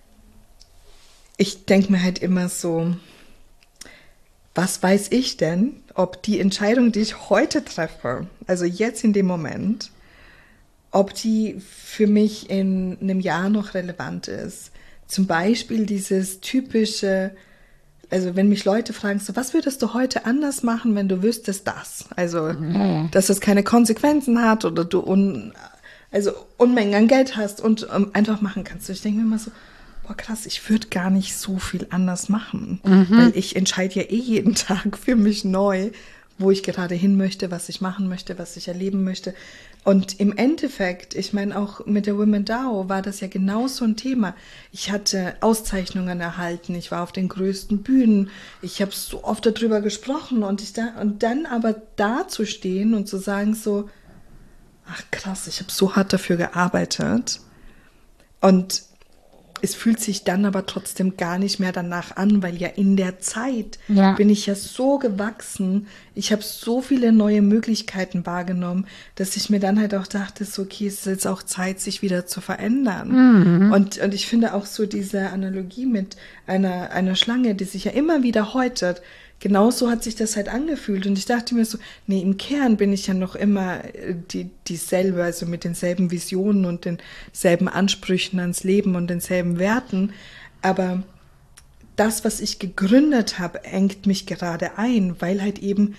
ich denke mir halt immer so, was weiß ich denn, ob die Entscheidung, die ich heute treffe, also jetzt in dem Moment, ob die für mich in einem Jahr noch relevant ist. Zum Beispiel dieses typische, also wenn mich Leute fragen, so, was würdest du heute anders machen, wenn du wüsstest das? Also, ja. dass es keine Konsequenzen hat oder du un, also Unmengen an Geld hast und um, einfach machen kannst. Ich denke mir immer so, boah krass, ich würde gar nicht so viel anders machen, mhm. weil ich entscheide ja eh jeden Tag für mich neu, wo ich gerade hin möchte, was ich machen möchte, was ich erleben möchte. Und im Endeffekt, ich meine auch mit der Women D A O war das ja genau so ein Thema. Ich hatte Auszeichnungen erhalten, ich war auf den größten Bühnen, ich habe so oft darüber gesprochen und ich da und dann aber da zu stehen und zu sagen so, ach krass, ich habe so hart dafür gearbeitet und es fühlt sich dann aber trotzdem gar nicht mehr danach an, weil ja in der Zeit Ja. bin ich ja so gewachsen, ich habe so viele neue Möglichkeiten wahrgenommen, dass ich mir dann halt auch dachte, so okay, es ist jetzt auch Zeit, sich wieder zu verändern. Mhm. Und, und ich finde auch so diese Analogie mit einer, einer Schlange, die sich ja immer wieder häutet, genauso hat sich das halt angefühlt. Und ich dachte mir so, nee, im Kern bin ich ja noch immer äh, die, dieselbe, also mit denselben Visionen und denselben Ansprüchen ans Leben und denselben Werten. Aber das, was ich gegründet habe, engt mich gerade ein, weil halt eben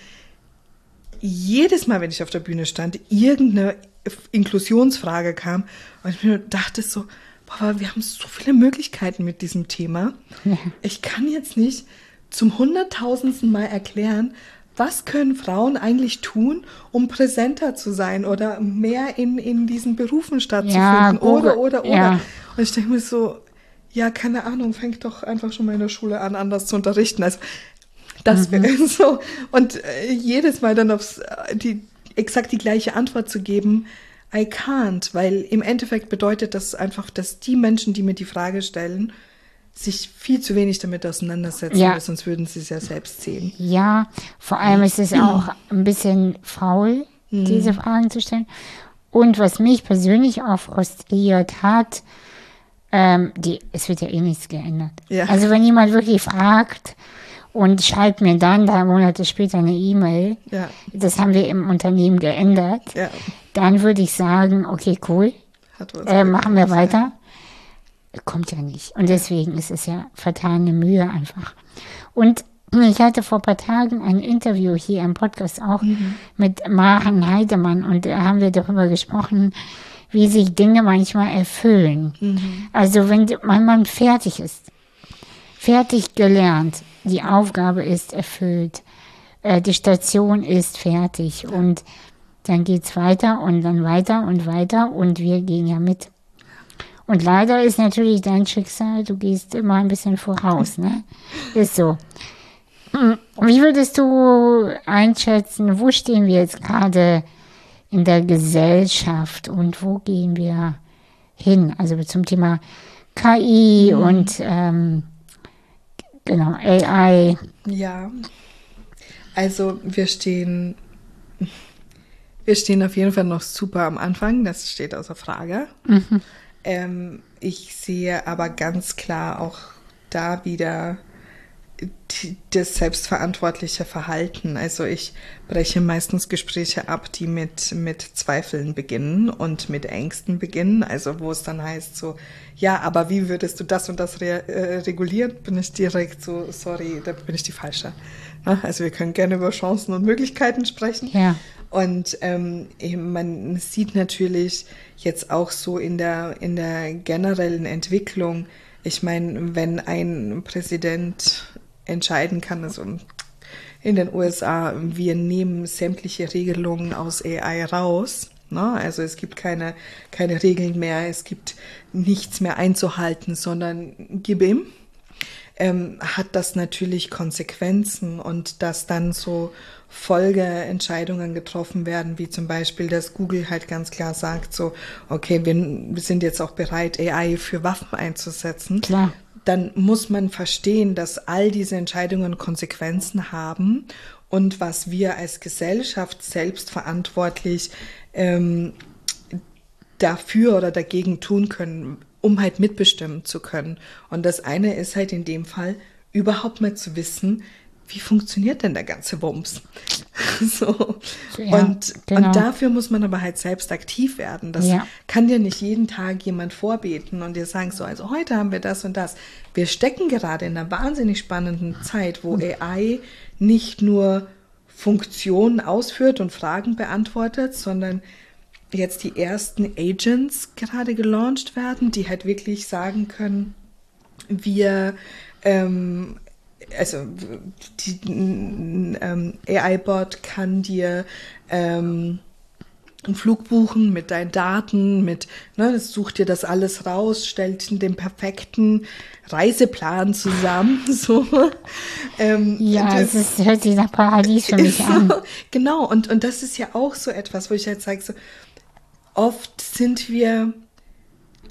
jedes Mal, wenn ich auf der Bühne stand, irgendeine Inklusionsfrage kam und ich mir dachte so, boah, wir haben so viele Möglichkeiten mit diesem Thema. Ja. Ich kann jetzt nicht zum hunderttausendsten Mal erklären, was können Frauen eigentlich tun, um präsenter zu sein oder mehr in, in diesen Berufen stattzufinden, Ja, oder, Google, oder, oder. ja. Und ich denke mir so, ja, keine Ahnung, fängt doch einfach schon mal in der Schule an, anders zu unterrichten. Also das wäre Mhm. so. Und äh, jedes Mal dann aufs, äh, die, exakt die gleiche Antwort zu geben, I can't, weil im Endeffekt bedeutet das einfach, dass die Menschen, die mir die Frage stellen, sich viel zu wenig damit auseinandersetzen, Ja. weil sonst würden sie es ja selbst sehen. Ja, vor allem ist es auch ein bisschen faul, diese Fragen zu stellen. Und was mich persönlich auch frustriert hat, ähm, die, es wird ja eh nichts geändert. Ja. Also wenn jemand wirklich fragt und schreibt mir dann drei Monate später eine E-Mail, Ja. das haben wir im Unternehmen geändert, Ja. dann würde ich sagen, okay, cool, Hat was äh, machen wir gebracht, weiter. Kommt ja nicht. Und deswegen ist es ja vertane Mühe einfach. Und ich hatte vor ein paar Tagen ein Interview hier im Podcast auch mit Maren Heidemann und da haben wir darüber gesprochen, wie sich Dinge manchmal erfüllen. Also wenn man, man fertig ist, fertig gelernt, die Aufgabe ist erfüllt, äh, die Station ist fertig und dann geht's weiter und dann weiter und weiter und wir gehen ja mit. Und leider ist natürlich dein Schicksal, du gehst immer ein bisschen voraus, ne? Ist so. Hm, Wie würdest du einschätzen, wo stehen wir jetzt gerade in der Gesellschaft und wo gehen wir hin? Also zum Thema K I und ähm, genau, A I. Ja, also wir stehen, wir stehen auf jeden Fall noch super am Anfang, das steht außer Frage. Mhm. Ähm, ich sehe aber ganz klar auch da wieder die, das selbstverantwortliche Verhalten. Also ich breche meistens Gespräche ab, die mit, mit Zweifeln beginnen und mit Ängsten beginnen. Also wo es dann heißt so, ja, aber wie würdest du das und das re äh, regulieren? Bin ich direkt so, sorry, da bin ich die Falsche. Na, also wir können gerne über Chancen und Möglichkeiten sprechen. Ja. Und ähm, man sieht natürlich jetzt auch so in der, in der generellen Entwicklung, ich meine, wenn ein Präsident entscheiden kann, also in den U S A, wir nehmen sämtliche Regelungen aus A I raus, ne? Also es gibt keine, keine Regeln mehr, es gibt nichts mehr einzuhalten, sondern gib ihm. Ähm, hat das natürlich Konsequenzen und dass dann so Folgeentscheidungen getroffen werden, wie zum Beispiel, dass Google halt ganz klar sagt, so, okay, wir, wir sind jetzt auch bereit, A I für Waffen einzusetzen. Klar. Dann muss man verstehen, dass all diese Entscheidungen Konsequenzen haben und was wir als Gesellschaft selbstverantwortlich ähm, dafür oder dagegen tun können, um halt mitbestimmen zu können. Und das eine ist halt in dem Fall, überhaupt mal zu wissen, wie funktioniert denn der ganze Wumms? So. Ja, und, genau. und dafür muss man aber halt selbst aktiv werden. Das Ja. kann dir nicht jeden Tag jemand vorbeten und dir sagen, so, also heute haben wir das und das. Wir stecken gerade in einer wahnsinnig spannenden Zeit, wo A I nicht nur Funktionen ausführt und Fragen beantwortet, sondern jetzt die ersten Agents gerade gelauncht werden, die halt wirklich sagen können, wir, ähm, also die ähm, A I-Bot kann dir ähm, einen Flug buchen mit deinen Daten, mit, ne, das sucht dir das alles raus, stellt den perfekten Reiseplan zusammen, so. Ähm, Ja, das, es ist, hört sich nach Paradies für mich an. Genau, und, und das ist ja auch so etwas, wo ich halt sage, so, oft sind wir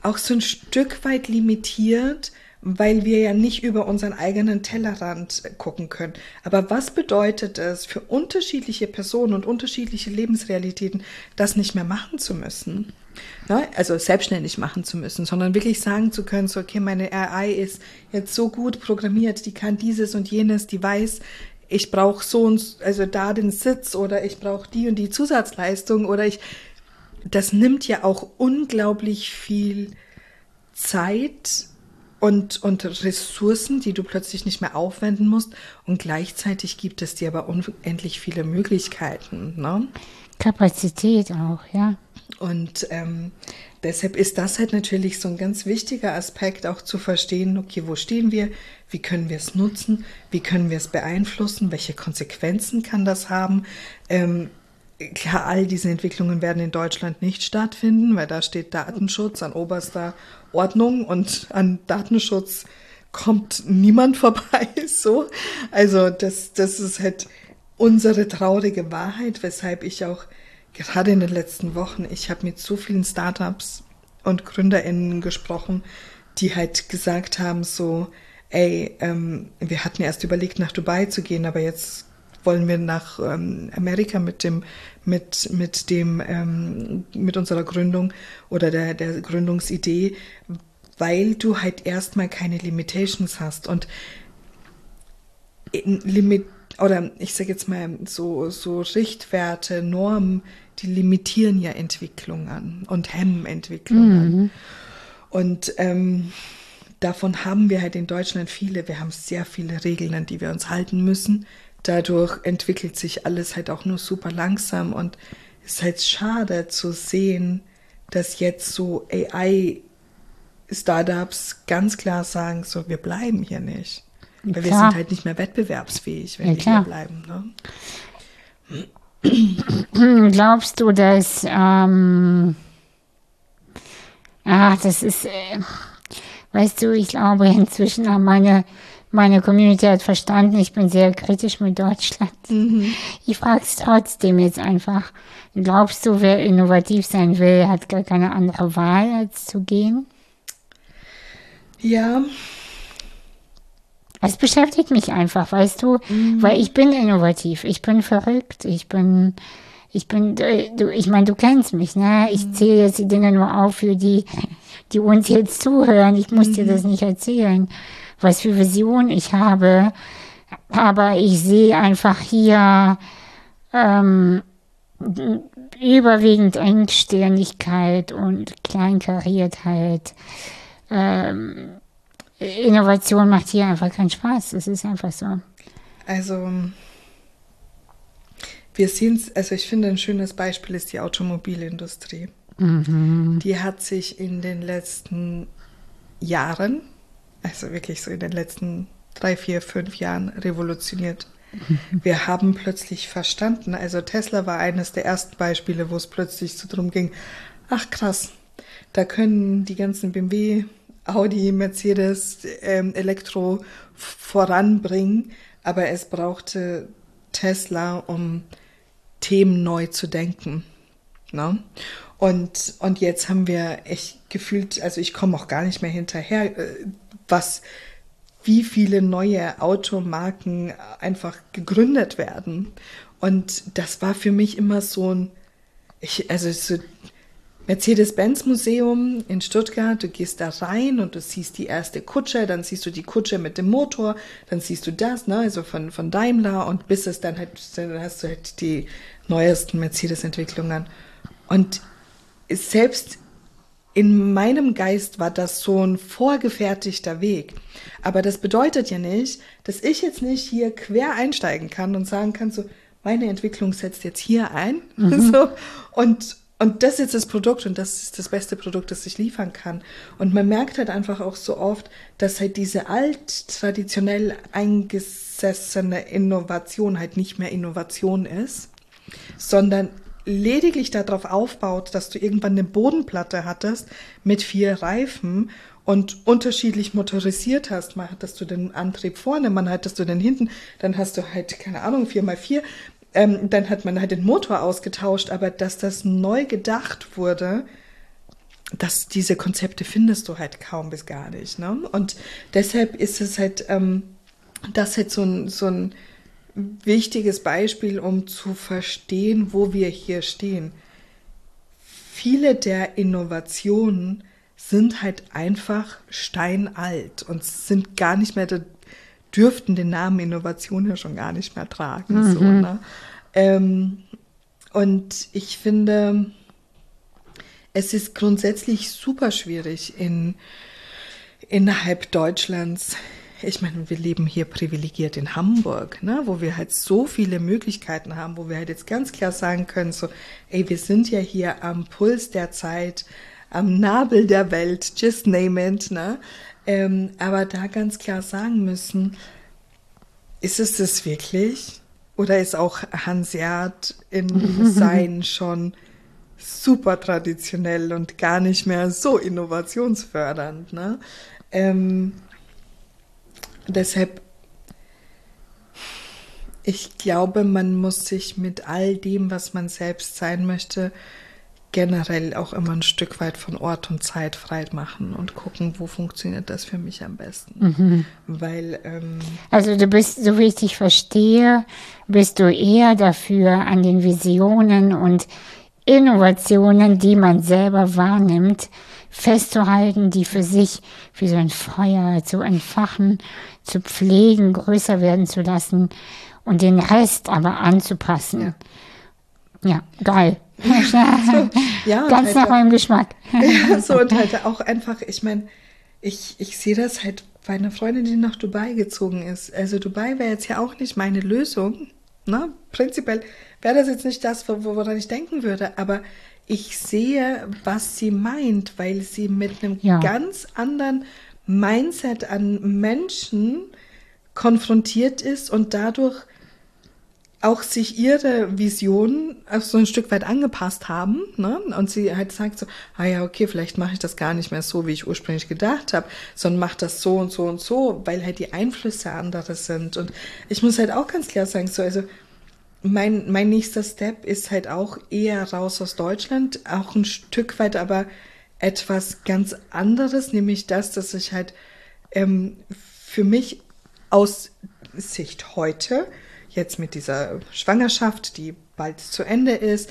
auch so ein Stück weit limitiert, weil wir ja nicht über unseren eigenen Tellerrand gucken können. Aber was bedeutet es für unterschiedliche Personen und unterschiedliche Lebensrealitäten, das nicht mehr machen zu müssen? Ne? Also selbstständig machen zu müssen, sondern wirklich sagen zu können, so, okay, meine A I ist jetzt so gut programmiert, die kann dieses und jenes, die weiß, ich brauche so und also da den Sitz oder ich brauche die und die Zusatzleistung oder ich, das nimmt ja auch unglaublich viel Zeit und, und Ressourcen, die du plötzlich nicht mehr aufwenden musst. Und gleichzeitig gibt es dir aber unendlich viele Möglichkeiten. Ne? Kapazität auch, ja. Und ähm, deshalb ist das halt natürlich so ein ganz wichtiger Aspekt, auch zu verstehen, okay, wo stehen wir, wie können wir es nutzen, wie können wir es beeinflussen, welche Konsequenzen kann das haben. Ähm, klar, all diese Entwicklungen werden in Deutschland nicht stattfinden, weil da steht Datenschutz an oberster Ordnung und an Datenschutz kommt niemand vorbei. So, also das, das ist halt unsere traurige Wahrheit, weshalb ich auch gerade in den letzten Wochen, ich habe mit so vielen Startups und GründerInnen gesprochen, die halt gesagt haben so, ey, ähm, wir hatten erst überlegt, nach Dubai zu gehen, aber jetzt wollen wir nach ähm, Amerika mit dem, mit, mit dem, ähm, mit unserer Gründung oder der, der Gründungsidee, weil du halt erstmal keine Limitations hast und Limit, oder ich sage jetzt mal so, so Richtwerte, Normen, die limitieren ja Entwicklungen und hemmen Entwicklungen. Mhm. Und ähm, davon haben wir halt in Deutschland viele. Wir haben sehr viele Regeln, an die wir uns halten müssen. Dadurch entwickelt sich alles halt auch nur super langsam und es ist halt schade zu sehen, dass jetzt so A I-Startups ganz klar sagen, so, wir bleiben hier nicht. Weil klar. Wir sind halt nicht mehr wettbewerbsfähig, wenn ja, wir klar. hier bleiben. Ne? Glaubst du, dass, ähm, ach, das ist, äh, weißt du, ich glaube inzwischen haben meine Meine Community hat verstanden, ich bin sehr kritisch mit Deutschland. Mhm. Ich frage es trotzdem jetzt einfach. Glaubst du, wer innovativ sein will, hat gar keine andere Wahl, als zu gehen? Ja. Es beschäftigt mich einfach, weißt du, mhm. weil ich bin innovativ, ich bin verrückt, ich bin, ich bin, du, ich meine, du kennst mich, ne? Ich mhm. zähle jetzt die Dinge nur auf für die, die uns jetzt zuhören. Ich muss mhm. dir das nicht erzählen, was für Vision ich habe, aber ich sehe einfach hier ähm, überwiegend Engstirnigkeit und Kleinkariertheit. Ähm, Innovation macht hier einfach keinen Spaß, es ist einfach so. Also wir sehen es, also ich finde ein schönes Beispiel ist die Automobilindustrie. Mhm. Die hat sich in den letzten Jahren, also wirklich so in den letzten drei, vier, fünf Jahren revolutioniert. Wir haben plötzlich verstanden, also Tesla war eines der ersten Beispiele, wo es plötzlich so drum ging, ach krass, da können die ganzen B M W, Audi, Mercedes, ähm, Elektro voranbringen, aber es brauchte Tesla, um Themen neu zu denken. Ne? Und, und jetzt haben wir echt gefühlt, also ich komme auch gar nicht mehr hinterher, was, wie viele neue Automarken einfach gegründet werden. Und das war für mich immer so ein, ich, also so Mercedes-Benz-Museum in Stuttgart, du gehst da rein und du siehst die erste Kutsche, dann siehst du die Kutsche mit dem Motor, dann siehst du das, ne, also von, von Daimler und bis es dann halt, dann hast du halt die neuesten Mercedes-Entwicklungen. Und selbst in meinem Geist war das so ein vorgefertigter Weg. Aber das bedeutet ja nicht, dass ich jetzt nicht hier quer einsteigen kann und sagen kann, so, meine Entwicklung setzt jetzt hier ein. Mhm. So, und, und das ist jetzt das Produkt und das ist das beste Produkt, das ich liefern kann. Und man merkt halt einfach auch so oft, dass halt diese alt traditionell eingesessene Innovation halt nicht mehr Innovation ist, sondern lediglich darauf aufbaut, dass du irgendwann eine Bodenplatte hattest mit vier Reifen und unterschiedlich motorisiert hast. Mal hattest du den Antrieb vorne, mal hattest du den hinten, dann hast du halt, keine Ahnung, vier mal vier. Ähm, dann hat man halt den Motor ausgetauscht, aber dass das neu gedacht wurde, das, diese Konzepte findest du halt kaum bis gar nicht. Ne? Und deshalb ist es halt, ähm, das halt so ein, so ein wichtiges Beispiel, um zu verstehen, wo wir hier stehen. Viele der Innovationen sind halt einfach steinalt und sind gar nicht mehr, dürften den Namen Innovation ja schon gar nicht mehr tragen. Mhm. So, ne? ähm, und ich finde, es ist grundsätzlich super schwierig in, innerhalb Deutschlands. Ich meine, wir leben hier privilegiert in Hamburg, ne, wo wir halt so viele Möglichkeiten haben, wo wir halt jetzt ganz klar sagen können, so, ey, wir sind ja hier am Puls der Zeit, am Nabel der Welt, just name it, ne, ähm, aber da ganz klar sagen müssen, ist es das wirklich? Oder ist auch Hansjard in Sein schon super traditionell und gar nicht mehr so innovationsfördernd, ne? Ähm, deshalb, ich glaube, man muss sich mit all dem, was man selbst sein möchte, generell auch immer ein Stück weit von Ort und Zeit frei machen und gucken, wo funktioniert das für mich am besten. Mhm. Weil, ähm, also du bist, so wie ich dich verstehe, bist du eher dafür, an den Visionen und Innovationen, die man selber wahrnimmt, festzuhalten, die für sich wie so ein Feuer zu entfachen, zu pflegen, größer werden zu lassen und den Rest aber anzupassen. Ja, ja, geil. So, ja, ganz halt nach meinem Geschmack. Ja, so und halt auch einfach, ich meine, ich, ich sehe das halt bei einer Freundin, die nach Dubai gezogen ist. Also Dubai wäre jetzt ja auch nicht meine Lösung. Ne? Prinzipiell wäre das jetzt nicht das, woran ich denken würde, aber ich sehe, was sie meint, weil sie mit einem ja. ganz anderen Mindset an Menschen konfrontiert ist und dadurch auch sich ihre Vision auch so ein Stück weit angepasst haben, ne? Und sie halt sagt so, ah ja, okay, vielleicht mache ich das gar nicht mehr so, wie ich ursprünglich gedacht habe, sondern mache das so und so und so, weil halt die Einflüsse andere sind. Und ich muss halt auch ganz klar sagen, so, also mein, mein nächster Step ist halt auch eher raus aus Deutschland, auch ein Stück weit aber etwas ganz anderes, nämlich das, dass ich halt ähm, für mich aus Sicht heute, jetzt mit dieser Schwangerschaft, die bald zu Ende ist,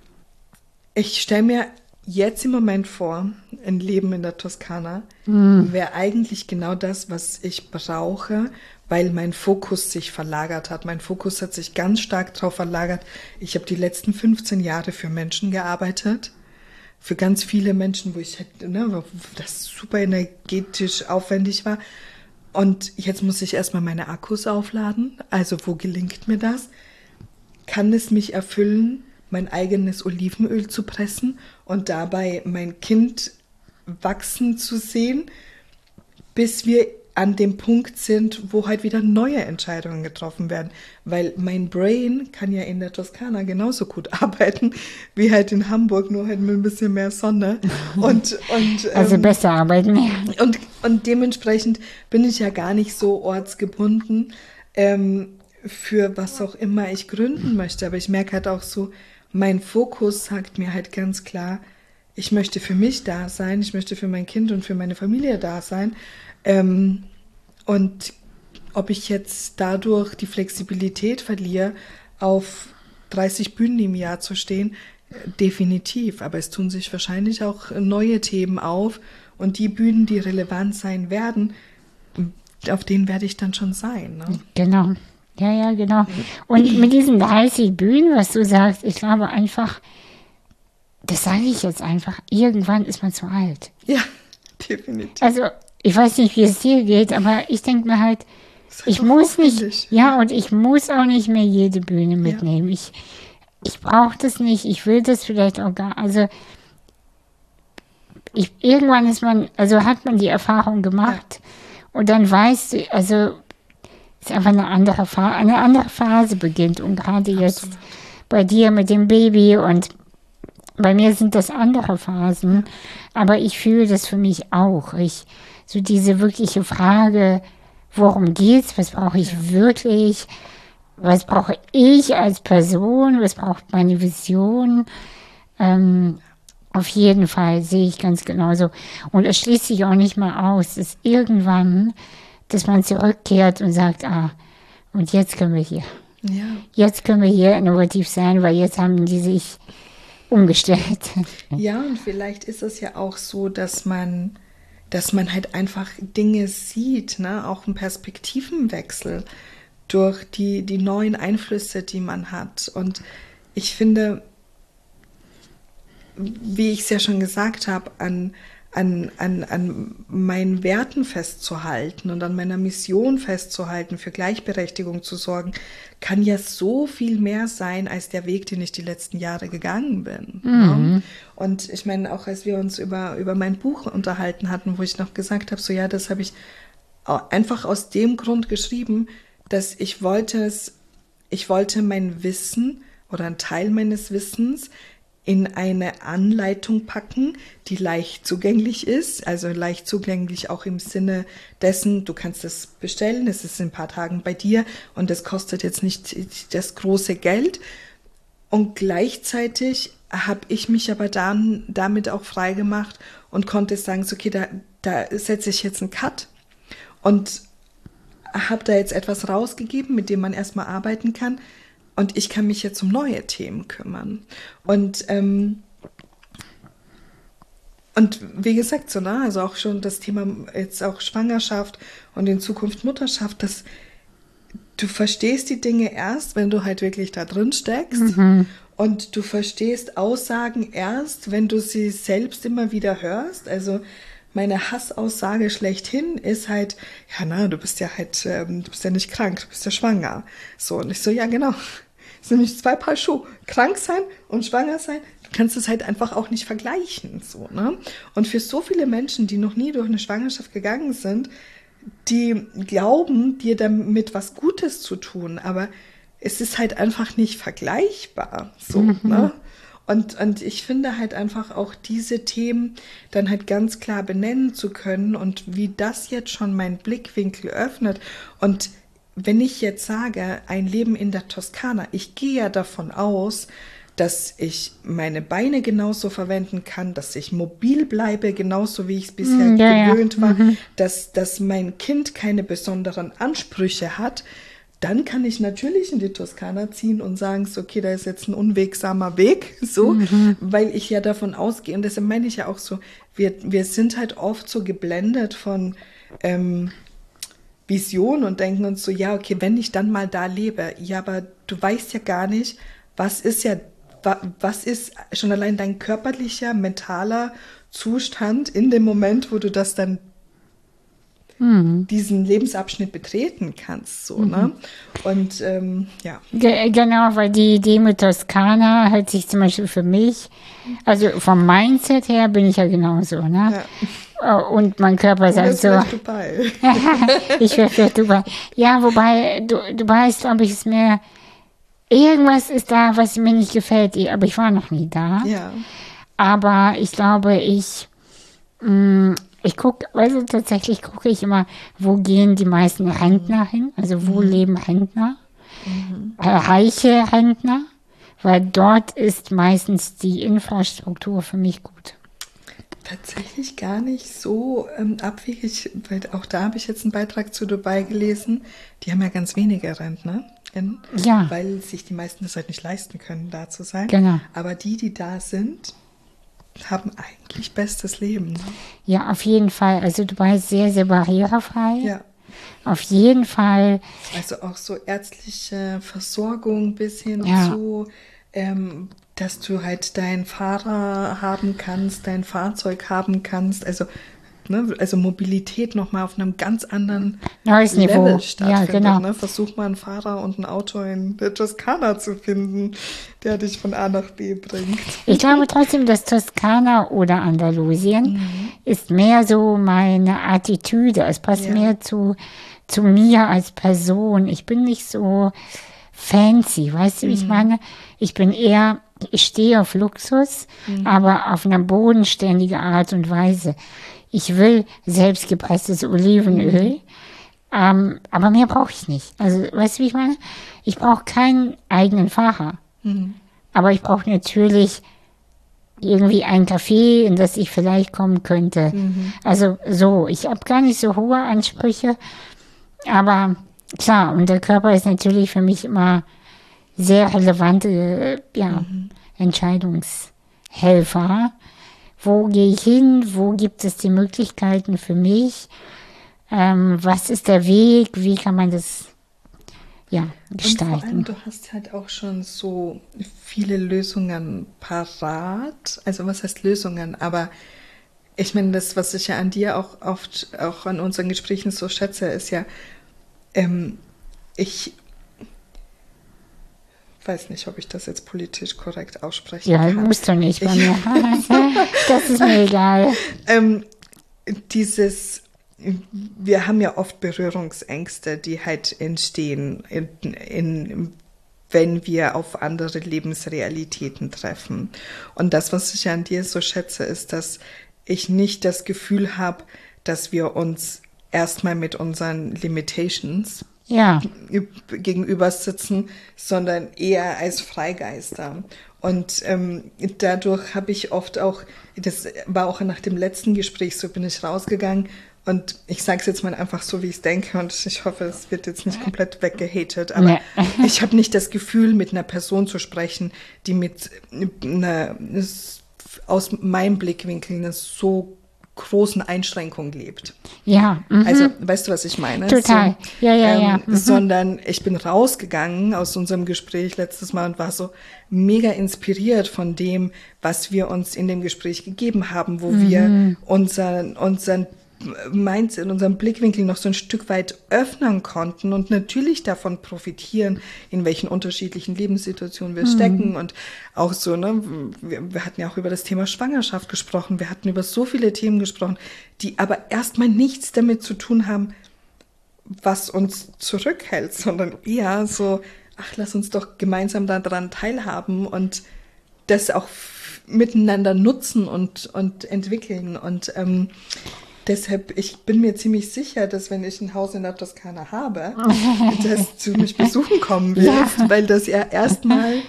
ich stelle mir jetzt im Moment vor, ein Leben in der Toskana mm. wäre eigentlich genau das, was ich brauche, weil mein Fokus sich verlagert hat. Mein Fokus hat sich ganz stark darauf verlagert. Ich habe die letzten fünfzehn Jahre für Menschen gearbeitet, für ganz viele Menschen, wo ich halt, ne, wo das super energetisch aufwendig war. Und jetzt muss ich erstmal meine Akkus aufladen. Also wo gelingt mir das? Kann es mich erfüllen, mein eigenes Olivenöl zu pressen und dabei mein Kind wachsen zu sehen, bis wir an dem Punkt sind, wo halt wieder neue Entscheidungen getroffen werden. Weil mein Brain kann ja in der Toskana genauso gut arbeiten, wie halt in Hamburg, nur halt mit ein bisschen mehr Sonne. Und, und, also ähm, besser arbeiten. Und, und dementsprechend bin ich ja gar nicht so ortsgebunden, ähm, für was auch immer ich gründen möchte. Aber ich merke halt auch so, mein Fokus sagt mir halt ganz klar, ich möchte für mich da sein, ich möchte für mein Kind und für meine Familie da sein. Ähm, und ob ich jetzt dadurch die Flexibilität verliere, auf dreißig Bühnen im Jahr zu stehen, definitiv. Aber es tun sich wahrscheinlich auch neue Themen auf und die Bühnen, die relevant sein werden, auf denen werde ich dann schon sein. Ne? Genau. Ja, ja, genau. Und mit diesen dreißig Bühnen, was du sagst, ich glaube einfach, das sage ich jetzt einfach, irgendwann ist man zu alt. Ja, definitiv. Also, ich weiß nicht, wie es dir geht, aber ich denke mir halt, ich muss nicht, ja, und ich muss auch nicht mehr jede Bühne mitnehmen. Ja. Ich, ich brauche das nicht, ich will das vielleicht auch gar, also, ich, irgendwann ist man, also hat man die Erfahrung gemacht ja. und dann weißt du, also, ist einfach eine andere Phase, eine andere Phase beginnt und gerade jetzt bei dir mit dem Baby und bei mir sind das andere Phasen, aber ich fühle das für mich auch. Ich, so diese wirkliche Frage, worum geht's, was brauche ich ja. wirklich, was brauche ich als Person, was braucht meine Vision, ähm, Auf jeden Fall sehe ich ganz genauso. Und es schließt sich auch nicht mal aus, dass irgendwann, dass man zurückkehrt und sagt, ah, und jetzt können wir hier. Ja. Jetzt können wir hier innovativ sein, weil jetzt haben die sich umgestellt. Ja, und vielleicht ist es ja auch so, dass man, dass man halt einfach Dinge sieht, ne? Auch einen Perspektivenwechsel durch die, die neuen Einflüsse, die man hat. Und ich finde, wie ich es ja schon gesagt habe, an, an, an, an meinen Werten festzuhalten und an meiner Mission festzuhalten, für Gleichberechtigung zu sorgen, kann ja so viel mehr sein als der Weg, den ich die letzten Jahre gegangen bin. Mhm. Ja? Und ich meine, auch als wir uns über, über mein Buch unterhalten hatten, wo ich noch gesagt habe, so ja, das habe ich einfach aus dem Grund geschrieben, dass ich wollte es, ich wollte mein Wissen oder einen Teil meines Wissens in eine Anleitung packen, die leicht zugänglich ist, also leicht zugänglich auch im Sinne dessen, du kannst es bestellen, es ist in ein paar Tagen bei dir und es kostet jetzt nicht das große Geld. Und gleichzeitig habe ich mich aber dann damit auch frei gemacht und konnte sagen, so, okay, da, da setze ich jetzt einen Cut und habe da jetzt etwas rausgegeben, mit dem man erstmal arbeiten kann. Und ich kann mich jetzt um neue Themen kümmern. Und, ähm, und wie gesagt, so, ne, also auch schon das Thema jetzt auch Schwangerschaft und in Zukunft Mutterschaft, dass du verstehst die Dinge erst, wenn du halt wirklich da drin steckst. Mhm. Und du verstehst Aussagen erst, wenn du sie selbst immer wieder hörst. Also meine Hassaussage schlechthin ist halt, ja, na, du bist ja halt, ähm, du bist ja nicht krank, du bist ja schwanger. So, und ich so, ja, genau. Das sind nämlich zwei Paar Schuhe. Krank sein und schwanger sein, du kannst es halt einfach auch nicht vergleichen, so, ne? Und für so viele Menschen, die noch nie durch eine Schwangerschaft gegangen sind, die glauben, dir damit was Gutes zu tun, aber es ist halt einfach nicht vergleichbar, so, mhm. ne? Und, und ich finde halt einfach auch diese Themen dann halt ganz klar benennen zu können und wie das jetzt schon meinen Blickwinkel öffnet. Und wenn ich jetzt sage, ein Leben in der Toskana, ich gehe ja davon aus, dass ich meine Beine genauso verwenden kann, dass ich mobil bleibe, genauso wie ich es bisher ja, gewöhnt ja. war, mhm. dass, dass mein Kind keine besonderen Ansprüche hat. Dann kann ich natürlich in die Toskana ziehen und sagen, so, okay, da ist jetzt ein unwegsamer Weg, so, mhm. weil ich ja davon ausgehe, und deshalb meine ich ja auch so, wir, wir sind halt oft so geblendet von ähm, Vision und denken uns so, ja, okay, wenn ich dann mal da lebe, ja, aber du weißt ja gar nicht, was ist ja, was ist schon allein dein körperlicher, mentaler Zustand in dem Moment, wo du das dann diesen Lebensabschnitt betreten kannst, so, mhm. ne? Und, ähm, ja. Ge- genau, weil die Idee mit Toskana hört sich zum Beispiel für mich, also vom Mindset her bin ich ja genauso, ne? Ja. Und mein Körper sagt so. Dubai. Ich wäre für Dubai. Ja, wobei, du, Dubai ist, glaube ich, ist mir, irgendwas ist da, was mir nicht gefällt, aber ich war noch nie da. Ja. Aber ich glaube, ich, mh, Ich gucke, also tatsächlich gucke ich immer, wo gehen die meisten Rentner hin? Also wo mhm. leben Rentner? Mhm. Äh, reiche Rentner? Weil dort ist meistens die Infrastruktur für mich gut. Tatsächlich gar nicht so ähm, abwegig, weil auch da habe ich jetzt einen Beitrag zu Dubai gelesen. Die haben ja ganz wenige Rentner, in, ja. weil sich die meisten das halt nicht leisten können, da zu sein. Genau. Aber die, die da sind, haben eigentlich bestes Leben. Ne? Ja, auf jeden Fall. Also Dubai ist sehr, sehr barrierefrei. Ja. Auf jeden Fall. Also auch so ärztliche Versorgung bis hin ja. zu, ähm, dass du halt deinen Fahrer haben kannst, dein Fahrzeug haben kannst. Also, ne, also Mobilität nochmal auf einem ganz anderen Neues Level Niveau. stattfindet. Ja, genau. Ne? Versuch mal einen Fahrer und ein Auto in der Toskana zu finden, der dich von A nach B bringt. Ich glaube trotzdem, dass Toskana oder Andalusien mhm. ist mehr so meine Attitüde. Es passt ja. mehr zu, zu mir als Person. Ich bin nicht so fancy, weißt du, wie mhm. ich meine? Ich bin eher, ich stehe auf Luxus, mhm. aber auf eine bodenständige Art und Weise. Ich will selbstgepresstes Olivenöl, mhm. ähm, aber mehr brauche ich nicht. Also, weißt du, wie ich meine? Ich brauche keinen eigenen Fahrer. Mhm. Aber ich brauche natürlich irgendwie ein Café, in das ich vielleicht kommen könnte. Mhm. Also so, ich habe gar nicht so hohe Ansprüche, aber klar, und der Körper ist natürlich für mich immer sehr relevante äh, ja, Mhm. Entscheidungshelfer. Wo gehe ich hin? Wo gibt es die Möglichkeiten für mich? Ähm, was ist der Weg? Wie kann man das ja, gestalten? Und vor allem, du hast halt auch schon so viele Lösungen parat. Also was heißt Lösungen? Aber ich meine, das, was ich ja an dir auch oft, auch an unseren Gesprächen so schätze, ist ja, ähm, ich weiß nicht, ob ich das jetzt politisch korrekt aussprechen Ja, kann. musst du nicht bei Ich- mir. Das ist mir egal. Ähm, dieses, wir haben ja oft Berührungsängste, die halt entstehen, in, in, wenn wir auf andere Lebensrealitäten treffen. Und das, was ich an dir so schätze, ist, dass ich nicht das Gefühl habe, dass wir uns erstmal mit unseren Limitations Ja, gegenüber sitzen, sondern eher als Freigeister. Und ähm, dadurch habe ich oft auch, das war auch nach dem letzten Gespräch, so bin ich rausgegangen und ich sage es jetzt mal einfach so, wie ich es denke und ich hoffe, es wird jetzt nicht komplett weggehatet, aber Nee. ich habe nicht das Gefühl, mit einer Person zu sprechen, die mit einer, aus meinem Blickwinkel eine so großen Einschränkung lebt. ja. Mhm. Also, weißt du, was ich meine? Total. So, Ja, ja, ja. ähm, Mhm. Sondern ich bin rausgegangen aus unserem Gespräch letztes Mal und war so mega inspiriert von dem, was wir uns in dem Gespräch gegeben haben, wo Mhm. wir unseren, unseren Mindset, unseren Blickwinkel noch so ein Stück weit öffnen konnten und natürlich davon profitieren, in welchen unterschiedlichen Lebenssituationen wir Mhm. stecken und auch so, ne, wir, wir hatten ja auch über das Thema Schwangerschaft gesprochen, wir hatten über so viele Themen gesprochen, die aber erstmal nichts damit zu tun haben, was uns zurückhält, sondern eher so, ach, lass uns doch gemeinsam daran teilhaben und das auch f- miteinander nutzen und, und entwickeln und ähm, deshalb, ich bin mir ziemlich sicher, dass wenn ich ein Haus in der Toskana habe, dass du mich besuchen kommen willst, Ja. weil das ja erstmal,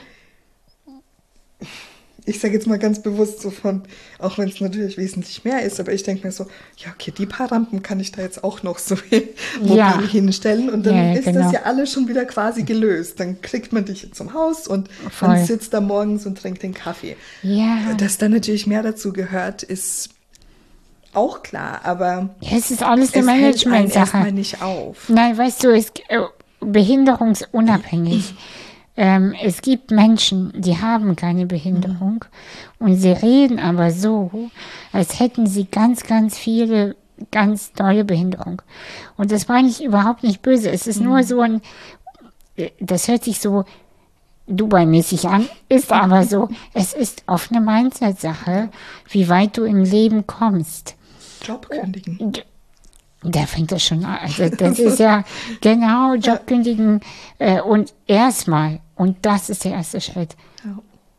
ich sage jetzt mal ganz bewusst so von, auch wenn es natürlich wesentlich mehr ist, aber ich denke mir so, ja okay, die paar Rampen kann ich da jetzt auch noch so mobil Ja. hinstellen und dann Ja, ja, ist genau. das ja alles schon wieder quasi gelöst. Dann kriegt man dich zum Haus und Voll. man sitzt da morgens und trinkt den Kaffee. Ja. Dass da natürlich mehr dazu gehört, ist auch klar, aber Ja, es ist alles eine es hält einen Managementsache. erstmal nicht auf. Nein, weißt du, es äh, behinderungsunabhängig. Ähm, es gibt Menschen, die haben keine Behinderung und sie reden aber so, als hätten sie ganz, ganz viele, ganz tolle Behinderung. Und das meine ich überhaupt nicht böse. Es ist nur so ein, äh, das hört sich so Dubai-mäßig an, ist aber so. Es ist oft eine Mindset-Sache, wie weit du im Leben kommst. Job kündigen. Da fängt das schon an. Also das ist ja genau Job kündigen äh, und erstmal, und das ist der erste Schritt, Ja.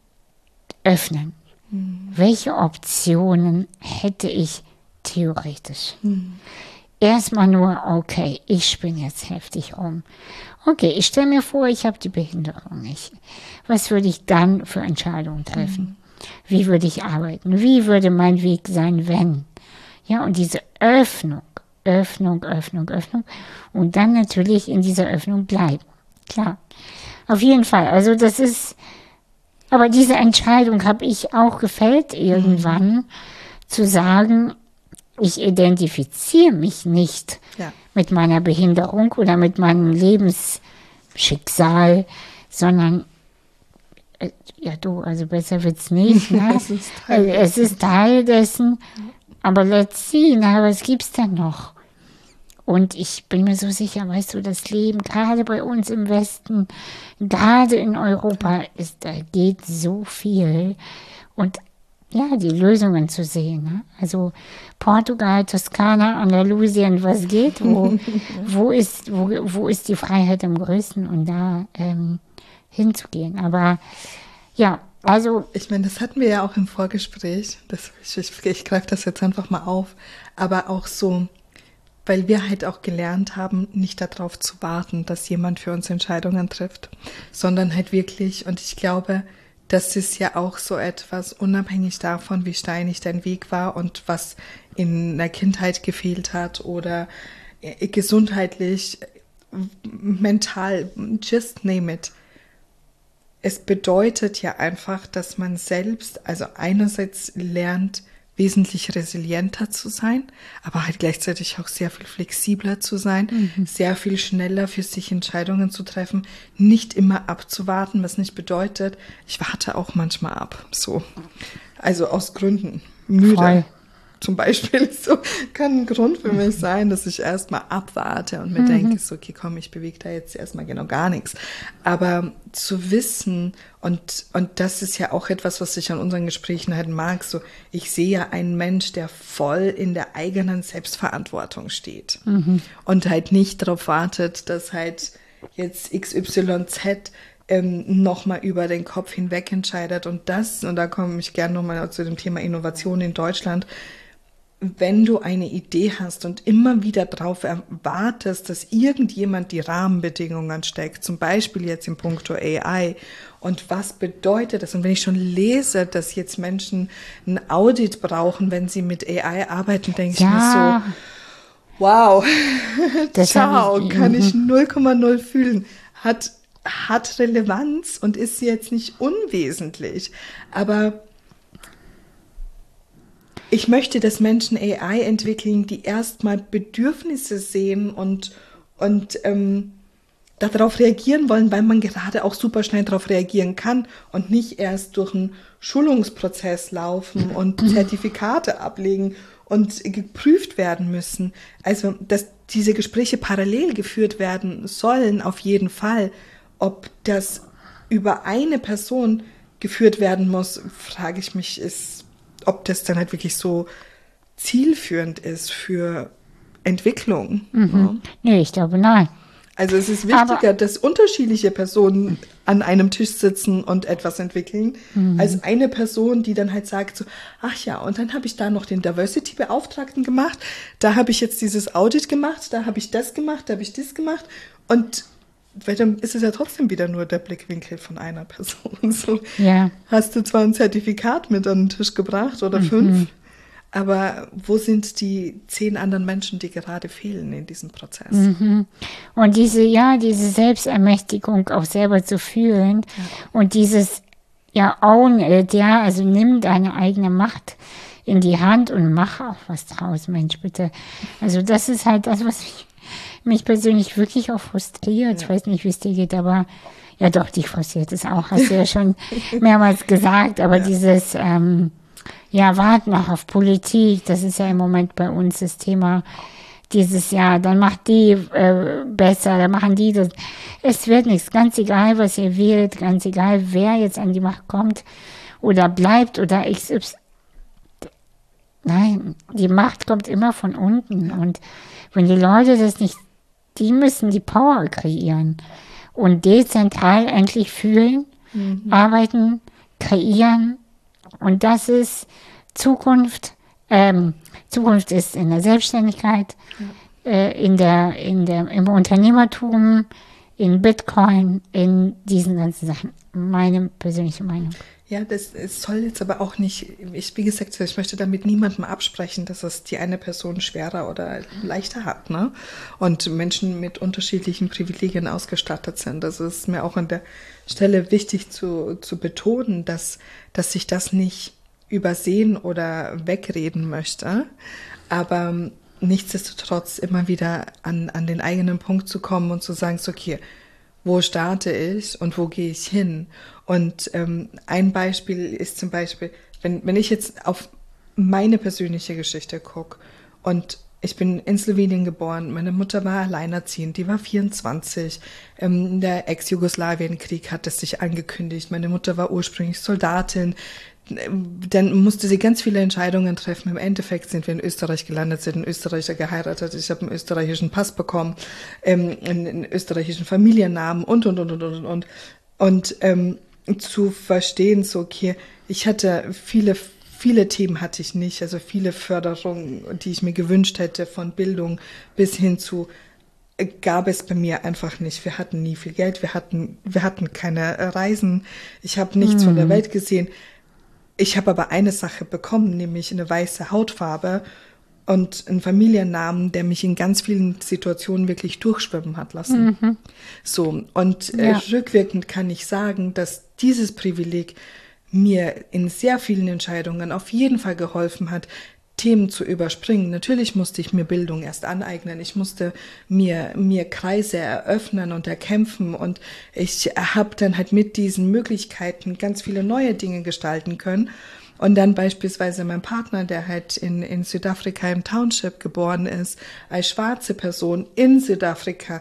öffnen. Welche Optionen hätte ich theoretisch? Erstmal nur, okay, ich spinne jetzt heftig um. Okay, ich stelle mir vor, ich habe die Behinderung nicht. Was würde ich dann für Entscheidungen treffen? Wie würde ich arbeiten? Wie würde mein Weg sein, wenn? Ja, und diese Öffnung, Öffnung, Öffnung, Öffnung und dann natürlich in dieser Öffnung bleiben. Klar, auf jeden Fall. Also das ist, aber diese Entscheidung habe ich auch gefällt irgendwann, zu sagen, ich identifiziere mich nicht Ja. mit meiner Behinderung oder mit meinem Lebensschicksal, sondern äh, ja du, also besser wird's nicht. Ne? Es ist Teil Äh, es ist Teil dessen, aber let's see, na, was gibt's denn noch? Und ich bin mir so sicher, weißt du, das Leben, gerade bei uns im Westen, gerade in Europa, ist, da geht so viel. Und ja, die Lösungen zu sehen. Ne? Also Portugal, Toskana, Andalusien, was geht? Wo, wo, ist, wo, wo ist die Freiheit am größten? Und da ähm, hinzugehen. Aber ja, also Ich meine, das hatten wir ja auch im Vorgespräch. Das, ich ich, ich greife das jetzt einfach mal auf. Aber auch so, weil wir halt auch gelernt haben, nicht darauf zu warten, dass jemand für uns Entscheidungen trifft, sondern halt wirklich, und ich glaube, das ist ja auch so etwas, unabhängig davon, wie steinig dein Weg war und was in der Kindheit gefehlt hat oder gesundheitlich, mental, just name it. Es bedeutet ja einfach, dass man selbst, also einerseits lernt, wesentlich resilienter zu sein, aber halt gleichzeitig auch sehr viel flexibler zu sein, mhm. sehr viel schneller für sich Entscheidungen zu treffen, nicht immer abzuwarten, was nicht bedeutet, ich warte auch manchmal ab, so. Also aus Gründen, müde. Voll. Zum Beispiel, so kann ein Grund für mich sein, dass ich erstmal abwarte und mir mhm. denke, so, okay, komm, ich bewege da jetzt erstmal genau gar nichts. Aber zu wissen, und, und das ist ja auch etwas, was ich an unseren Gesprächen halt mag, so, ich sehe ja einen Mensch, der voll in der eigenen Selbstverantwortung steht mhm. und halt nicht darauf wartet, dass halt jetzt X Y Z ähm, nochmal über den Kopf hinweg entscheidet. Und das, und da komme ich gerne nochmal zu dem Thema Innovation in Deutschland, wenn du eine Idee hast und immer wieder darauf erwartest, dass irgendjemand die Rahmenbedingungen steckt, zum Beispiel jetzt in puncto A I, und was bedeutet das? Und wenn ich schon lese, dass jetzt Menschen ein Audit brauchen, wenn sie mit A I arbeiten, denke ja. ich mir so, wow, ciao, ich, kann ich null Komma null fühlen. Hat, hat Relevanz und ist jetzt nicht unwesentlich, aber ich möchte, dass Menschen A I entwickeln, die erstmal Bedürfnisse sehen und, und ähm, darauf reagieren wollen, weil man gerade auch super schnell darauf reagieren kann und nicht erst durch einen Schulungsprozess laufen und Zertifikate ablegen und geprüft werden müssen. Also, dass diese Gespräche parallel geführt werden sollen, auf jeden Fall. Ob das über eine Person geführt werden muss, frage ich mich, ist ob das dann halt wirklich so zielführend ist für Entwicklung. Mhm. Ja. Nee, ich glaube, nein. Also es ist wichtiger, aber dass unterschiedliche Personen an einem Tisch sitzen und etwas entwickeln, mhm. als eine Person, die dann halt sagt so, ach ja, und dann habe ich da noch den Diversity-Beauftragten gemacht, da habe ich jetzt dieses Audit gemacht, da habe ich das gemacht, da habe ich das gemacht und weil dann ist es ja trotzdem wieder nur der Blickwinkel von einer Person. So ja. Hast du zwar ein Zertifikat mit an den Tisch gebracht oder mhm. fünf, aber wo sind die zehn anderen Menschen, die gerade fehlen in diesem Prozess? Mhm. Und diese, ja, diese Selbstermächtigung auch selber zu fühlen ja. und dieses, ja, own it, ja, also nimm deine eigene Macht in die Hand und mach auch was draus, Mensch, bitte. Also das ist halt das, was ich mich persönlich wirklich auch frustriert. Ich weiß nicht, wie es dir geht, aber ja doch, dich frustriert es auch, hast du ja schon mehrmals gesagt, aber ja. dieses, ähm, ja, warten noch auf Politik, das ist ja im Moment bei uns das Thema, dieses Jahr, dann macht die äh, besser, dann machen die das. Es wird nichts, ganz egal, was ihr wählt, ganz egal, wer jetzt an die Macht kommt oder bleibt oder X Y. Nein, die Macht kommt immer von unten und wenn die Leute das nicht, die müssen die Power kreieren und dezentral endlich fühlen, mhm. arbeiten, kreieren und das ist Zukunft. Ähm, Zukunft ist in der Selbstständigkeit, ja. äh, in der, in der, im Unternehmertum, in Bitcoin, in diesen ganzen Sachen. Meine persönliche Meinung. Ja, das es soll jetzt aber auch nicht, ich, wie gesagt, ich möchte damit niemandem absprechen, dass es die eine Person schwerer oder leichter hat, ne? Und Menschen mit unterschiedlichen Privilegien ausgestattet sind. Das ist mir auch an der Stelle wichtig zu, zu betonen, dass, dass ich das nicht übersehen oder wegreden möchte. Aber nichtsdestotrotz immer wieder an, an den eigenen Punkt zu kommen und zu sagen, so, okay, wo starte ich und wo gehe ich hin? Und ähm, ein Beispiel ist zum Beispiel, wenn, wenn ich jetzt auf meine persönliche Geschichte gucke und ich bin in Slowenien geboren, meine Mutter war alleinerziehend, die war vierundzwanzig, ähm, der Ex-Jugoslawien-Krieg hat es sich angekündigt, meine Mutter war ursprünglich Soldatin, dann musste sie ganz viele Entscheidungen treffen. Im Endeffekt sind wir in Österreich gelandet, sind in Österreicher geheiratet. Ich habe einen österreichischen Pass bekommen, ähm, einen, einen österreichischen Familiennamen und, und, und, und, und, und. Und ähm, zu verstehen, so, okay, ich hatte viele, viele Themen hatte ich nicht, also viele Förderungen, die ich mir gewünscht hätte, von Bildung bis hin zu gab es bei mir einfach nicht. Wir hatten nie viel Geld, wir hatten, wir hatten keine Reisen. Ich habe nichts hm. von der Welt gesehen. Ich habe aber eine Sache bekommen, nämlich eine weiße Hautfarbe und einen Familiennamen, der mich in ganz vielen Situationen wirklich durchschwimmen hat lassen. Mhm. So, und ja. äh, rückwirkend kann ich sagen, dass dieses Privileg mir in sehr vielen Entscheidungen auf jeden Fall geholfen hat, Themen zu überspringen. Natürlich musste ich mir Bildung erst aneignen. Ich musste mir, mir Kreise eröffnen und erkämpfen. Und ich habe dann halt mit diesen Möglichkeiten ganz viele neue Dinge gestalten können. Und dann beispielsweise mein Partner, der halt in, in Südafrika im Township geboren ist, als schwarze Person in Südafrika,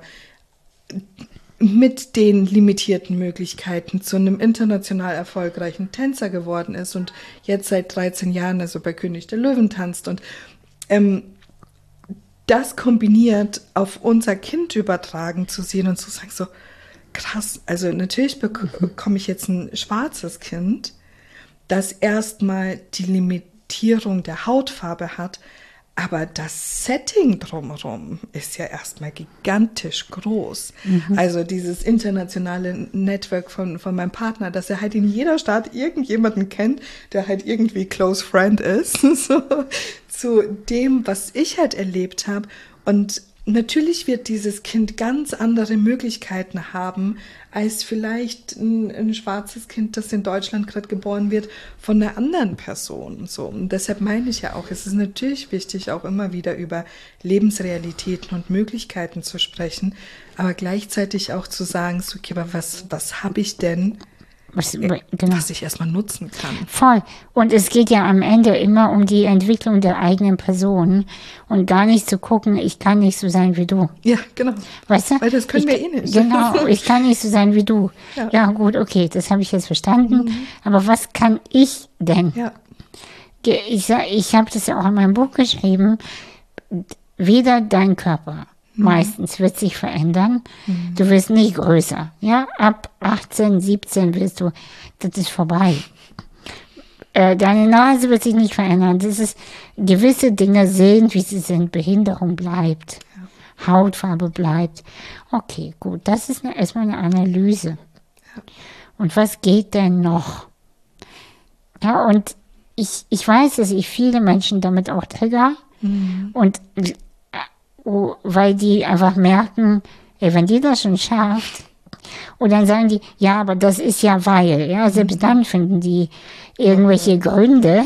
mit den limitierten Möglichkeiten zu einem international erfolgreichen Tänzer geworden ist und jetzt seit dreizehn Jahren also bei König der Löwen tanzt. Und ähm, das kombiniert auf unser Kind übertragen zu sehen und zu sagen, so krass, also natürlich bekomme ich jetzt ein schwarzes Kind, das erstmal die Limitierung der Hautfarbe hat, aber das Setting drumherum ist ja erstmal gigantisch groß. Mhm. Also dieses internationale Network von, von meinem Partner, dass er halt in jeder Stadt irgendjemanden kennt, der halt irgendwie close friend ist, so, zu dem, was ich halt erlebt habe. Und natürlich wird dieses Kind ganz andere Möglichkeiten haben, als vielleicht ein, ein schwarzes Kind, das in Deutschland gerade geboren wird, von einer anderen Person. So. Und deshalb meine ich ja auch, es ist natürlich wichtig, auch immer wieder über Lebensrealitäten und Möglichkeiten zu sprechen, aber gleichzeitig auch zu sagen, so, okay, aber was, was habe ich denn, Was, genau. was ich erstmal nutzen kann. Voll. Und es geht ja am Ende immer um die Entwicklung der eigenen Person und gar nicht zu gucken, ich kann nicht so sein wie du. Ja, genau. Weißt du? Weil das können ich, wir eh nicht. Genau, ich kann nicht so sein wie du. Ja, ja gut, okay, das habe ich jetzt verstanden. Mhm. Aber was kann ich denn? Ja. Ich, ich habe das ja auch in meinem Buch geschrieben. Weder dein Körper meistens wird sich verändern. Mhm. Du wirst nicht größer. Ja, ab achtzehn, siebzehn wirst du, das ist vorbei. Äh, deine Nase wird sich nicht verändern. Das ist, gewisse Dinge sind, wie sie sind. Behinderung bleibt. Ja. Hautfarbe bleibt. Okay, gut. Das ist eine, erstmal eine Analyse. Ja. Und was geht denn noch? Ja, und ich, ich weiß, dass ich viele Menschen damit auch trigger. Mhm. Und Oh, weil die einfach merken, ey, wenn die das schon schafft, und dann sagen die, ja, aber das ist ja weil, ja, selbst dann finden die irgendwelche Gründe.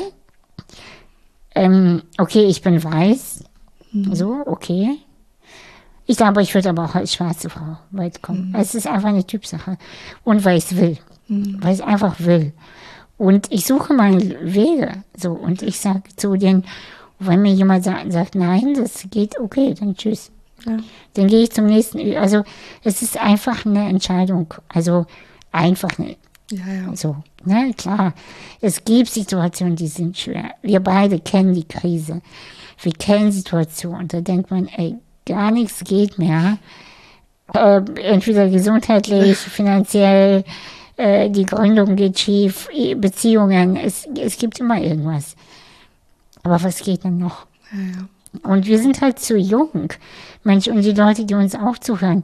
Ähm, okay, ich bin weiß, mhm. so, okay. Ich glaube, ich würde aber auch als schwarze Frau weit kommen. Mhm. Es ist einfach eine Typsache. Und weil ich es will, mhm. weil ich es einfach will. Und ich suche meine Wege, so, und ich sage zu den, wenn mir jemand sagt, sagt, nein, das geht, okay, dann tschüss. Ja. Dann gehe ich zum nächsten. Also es ist einfach eine Entscheidung. Also einfach eine. Ja, ja. So, ne, klar. Es gibt Situationen, die sind schwer. Wir beide kennen die Krise. Wir kennen Situationen. Da denkt man, ey, gar nichts geht mehr. Äh, entweder gesundheitlich, finanziell, äh, die Gründung geht schief, Beziehungen. Es, es gibt immer irgendwas. Aber was geht denn noch? Ja, ja. Und wir sind halt zu jung. Mensch, und die Leute, die uns auch zuhören.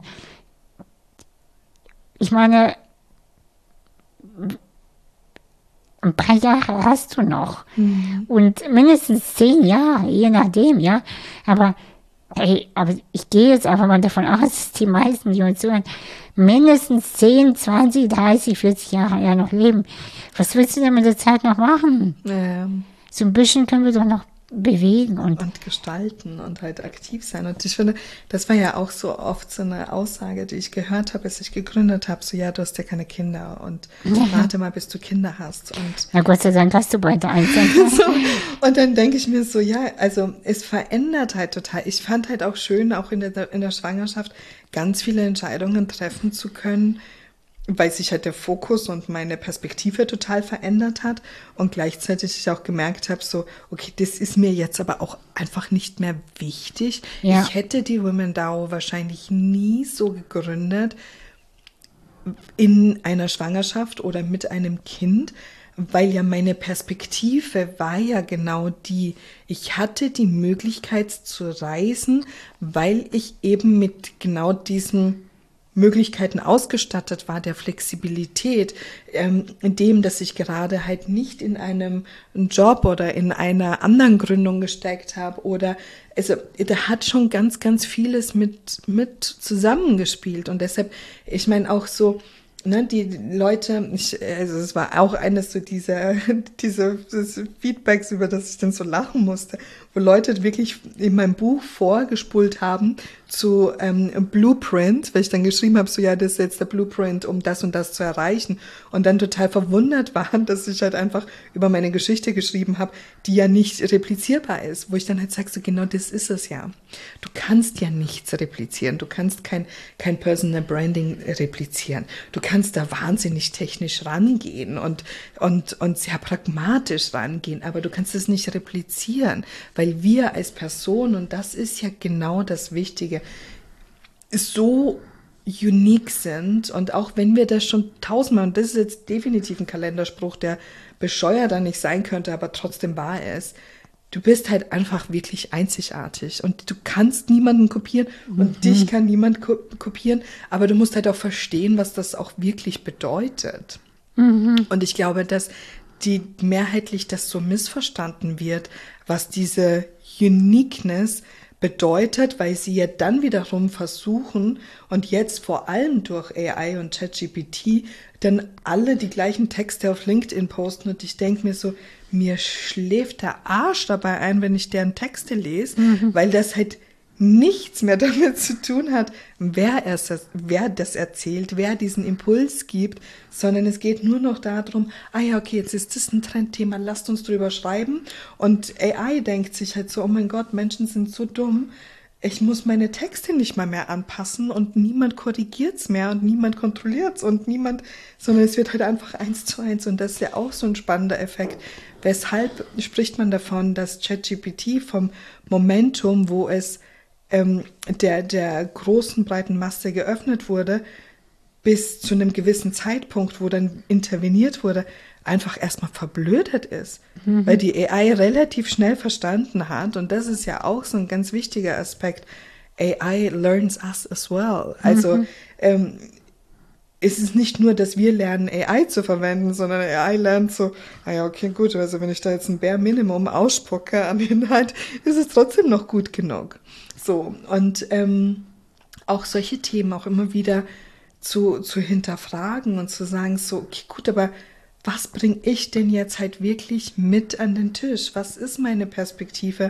Ich meine, ein paar Jahre hast du noch. Mhm. Und mindestens zehn Jahre, je nachdem, ja. Aber, hey, aber ich gehe jetzt einfach mal davon aus, dass die meisten, die uns zuhören, mindestens zehn, zwanzig, dreißig, vierzig Jahre ja noch leben. Was willst du denn mit der Zeit noch machen? Ja, ja. So ein bisschen können wir doch noch bewegen und, und gestalten und halt aktiv sein. Und ich finde, das war ja auch so oft so eine Aussage, die ich gehört habe, als ich gegründet habe, so, ja, du hast ja keine Kinder und ja. warte mal, bis du Kinder hast. Und na Gott sei Dank hast du bald eins. so, und dann denke ich mir so, ja, also es verändert halt total. Ich fand halt auch schön, auch in der, in der Schwangerschaft ganz viele Entscheidungen treffen zu können, weil sich halt der Fokus und meine Perspektive total verändert hat und gleichzeitig ich auch gemerkt habe, so, okay, das ist mir jetzt aber auch einfach nicht mehr wichtig. Ja. Ich hätte die Women D A O wahrscheinlich nie so gegründet in einer Schwangerschaft oder mit einem Kind, weil ja meine Perspektive war ja genau die, ich hatte die Möglichkeit zu reisen, weil ich eben mit genau diesen Möglichkeiten ausgestattet war, der Flexibilität, ähm, in dem, dass ich gerade halt nicht in einem Job oder in einer anderen Gründung gesteckt habe oder, also da hat schon ganz, ganz vieles mit, mit zusammengespielt und deshalb, ich meine auch so, ne, die Leute, ich, also es war auch eines so dieser, diese, diese Feedbacks, über das ich dann so lachen musste, wo Leute wirklich in meinem Buch vorgespult haben zu ähm, Blueprint, weil ich dann geschrieben habe, so ja, das ist jetzt der Blueprint, um das und das zu erreichen und dann total verwundert waren, dass ich halt einfach über meine Geschichte geschrieben habe, die ja nicht replizierbar ist, wo ich dann halt sage, so genau das ist es ja. Du kannst ja nichts replizieren, du kannst kein, kein Personal Branding replizieren, du kannst da wahnsinnig technisch rangehen und, und, und sehr pragmatisch rangehen, aber du kannst es nicht replizieren, weil wir als Person, und das ist ja genau das Wichtige, so unique sind und auch wenn wir das schon tausendmal, und das ist jetzt definitiv ein Kalenderspruch, der bescheuerter nicht sein könnte, aber trotzdem wahr ist, du bist halt einfach wirklich einzigartig und du kannst niemanden kopieren und mhm. dich kann niemand ko- kopieren, aber du musst halt auch verstehen, was das auch wirklich bedeutet. Mhm. Und ich glaube, dass die mehrheitlich das so missverstanden wird, was diese Uniqueness bedeutet, weil sie ja dann wiederum versuchen und jetzt vor allem durch A I und ChatGPT dann alle die gleichen Texte auf LinkedIn posten und ich denke mir so, mir schläft der Arsch dabei ein, wenn ich deren Texte lese, mhm. weil das halt nichts mehr damit zu tun hat, wer, es, wer das erzählt, wer diesen Impuls gibt, sondern es geht nur noch darum, ah ja, okay, jetzt ist das ein Trendthema, lasst uns drüber schreiben und A I denkt sich halt so, oh mein Gott, Menschen sind so dumm, ich muss meine Texte nicht mal mehr anpassen und niemand korrigiert's mehr und niemand kontrolliert's und niemand, sondern es wird halt einfach eins zu eins und das ist ja auch so ein spannender Effekt. Weshalb spricht man davon, dass ChatGPT vom Momentum, wo es ähm, der, der großen, breiten Masse geöffnet wurde, bis zu einem gewissen Zeitpunkt, wo dann interveniert wurde, einfach erstmal verblödet ist, mhm. weil die A I relativ schnell verstanden hat und das ist ja auch so ein ganz wichtiger Aspekt, A I learns us as well. Also mhm. ähm, es ist nicht nur, dass wir lernen, A I zu verwenden, sondern A I lernt so, ah ja, okay, gut, also wenn ich da jetzt ein Bare Minimum ausspucke an Inhalt, ist es trotzdem noch gut genug. So, und ähm, auch solche Themen auch immer wieder zu, zu hinterfragen und zu sagen, so, okay, gut, aber was bringe ich denn jetzt halt wirklich mit an den Tisch? Was ist meine Perspektive?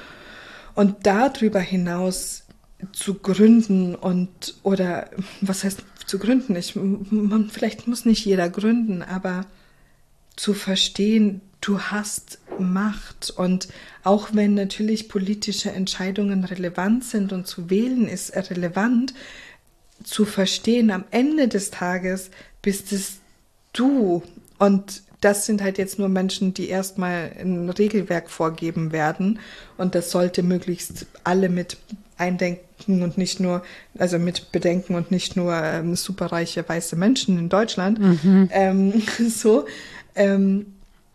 Und darüber hinaus zu gründen und, oder was heißt zu gründen? Ich, man, vielleicht muss nicht jeder gründen, aber zu verstehen, du hast Macht und auch wenn natürlich politische Entscheidungen relevant sind und zu wählen ist relevant, zu verstehen, am Ende des Tages bist es du und das sind halt jetzt nur Menschen, die erstmal ein Regelwerk vorgeben werden und das sollte möglichst alle mit eindenken und nicht nur, also mit bedenken und nicht nur ähm, superreiche weiße Menschen in Deutschland. Mhm. Ähm, so, ähm,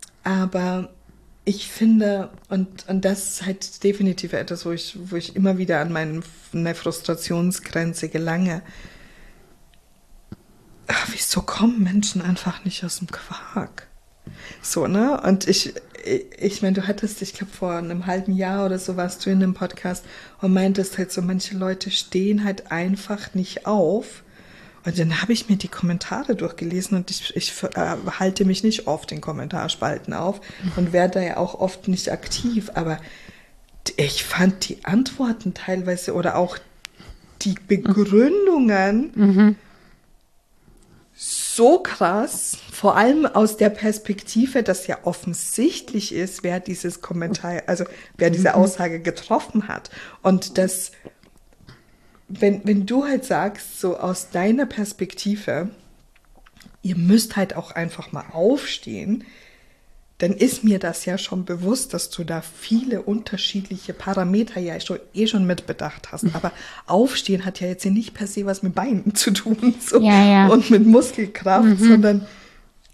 aber ich finde, und, und das ist halt definitiv etwas, wo ich, wo ich immer wieder an meine, meine Frustrationsgrenze gelange. Ach, wieso kommen Menschen einfach nicht aus dem Quark? So, ne? Und ich, ich, ich meine, du hattest, ich glaube, vor einem halben Jahr oder so warst du in einem Podcast und meintest halt so, manche Leute stehen halt einfach nicht auf. Und dann habe ich mir die Kommentare durchgelesen und ich, ich äh, halte mich nicht oft in Kommentarspalten auf und werde da ja auch oft nicht aktiv. Aber ich fand die Antworten teilweise oder auch die Begründungen mhm. so krass, vor allem aus der Perspektive, dass ja offensichtlich ist, wer dieses Kommentar, also wer diese Aussage getroffen hat. Und das, wenn, wenn du halt sagst, so aus deiner Perspektive, ihr müsst halt auch einfach mal aufstehen, dann ist mir das ja schon bewusst, dass du da viele unterschiedliche Parameter ja schon, eh schon mitbedacht hast. Aber Aufstehen hat ja jetzt hier nicht per se was mit Beinen zu tun so, ja, ja. und mit Muskelkraft, mhm. sondern auch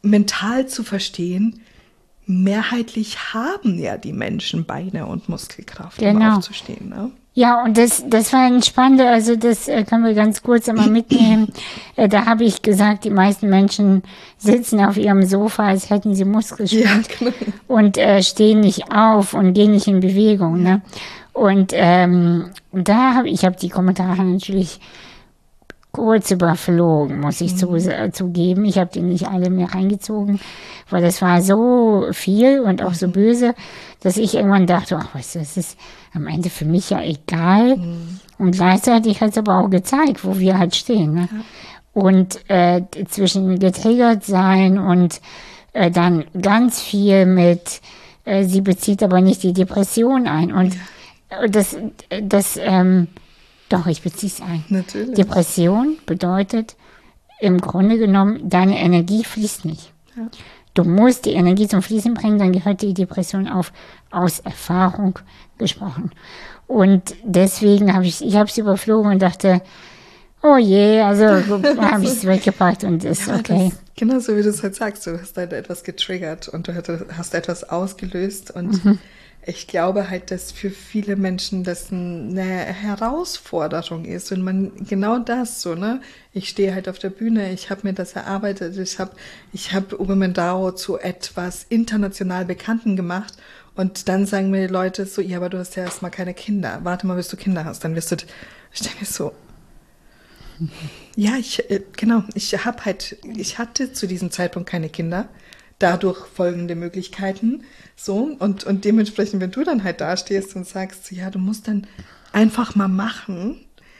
mental zu verstehen, mehrheitlich haben ja die Menschen Beine und Muskelkraft, genau. um aufzustehen. Ne? Ja, und das, das war ein spannender, also das äh, können wir ganz kurz einmal mitnehmen. äh, da habe ich gesagt, die meisten Menschen sitzen auf ihrem Sofa, als hätten sie Muskelschwund Ja, genau. und äh, stehen nicht auf und gehen nicht in Bewegung. Ne? Und ähm, da habe ich habe die Kommentare natürlich kurz überflogen, muss ich mhm. zu, äh, zugeben. Ich habe die nicht alle mehr reingezogen, weil das war so viel und auch mhm. so böse, dass ich irgendwann dachte, ach, weißt du, das ist am Ende für mich ja egal. Mhm. Und gleichzeitig hat es aber auch gezeigt, wo wir halt stehen. Ne? Ja. Und äh, zwischen getriggert sein und äh, dann ganz viel mit, äh, sie bezieht aber nicht die Depression ein. Und ja. das, das ähm, doch, ich beziehe es ein. Natürlich. Depression bedeutet im Grunde genommen, deine Energie fließt nicht. Ja. Du musst die Energie zum Fließen bringen, dann gehört die Depression auf, aus Erfahrung gesprochen. Und deswegen habe ich, ich habe es überflogen und dachte, oh je, also habe ich es weggepackt und ist ja, okay. Das, genau so wie du es halt sagst, du hast halt etwas getriggert und du hast etwas ausgelöst und mhm. ich glaube halt, dass für viele Menschen das eine Herausforderung ist, wenn man genau das so, ne, ich stehe halt auf der Bühne, ich habe mir das erarbeitet, ich habe ich habe Women DAO zu etwas international Bekannten gemacht und dann sagen mir die Leute so, ja, aber du hast ja erstmal keine Kinder, warte mal, bis du Kinder hast, dann wirst du, ich denke so, ja, ich, genau, ich habe halt, ich hatte zu diesem Zeitpunkt keine Kinder, dadurch folgende Möglichkeiten, so, und, und dementsprechend, wenn du dann halt da stehst und sagst, ja, du musst dann einfach mal machen,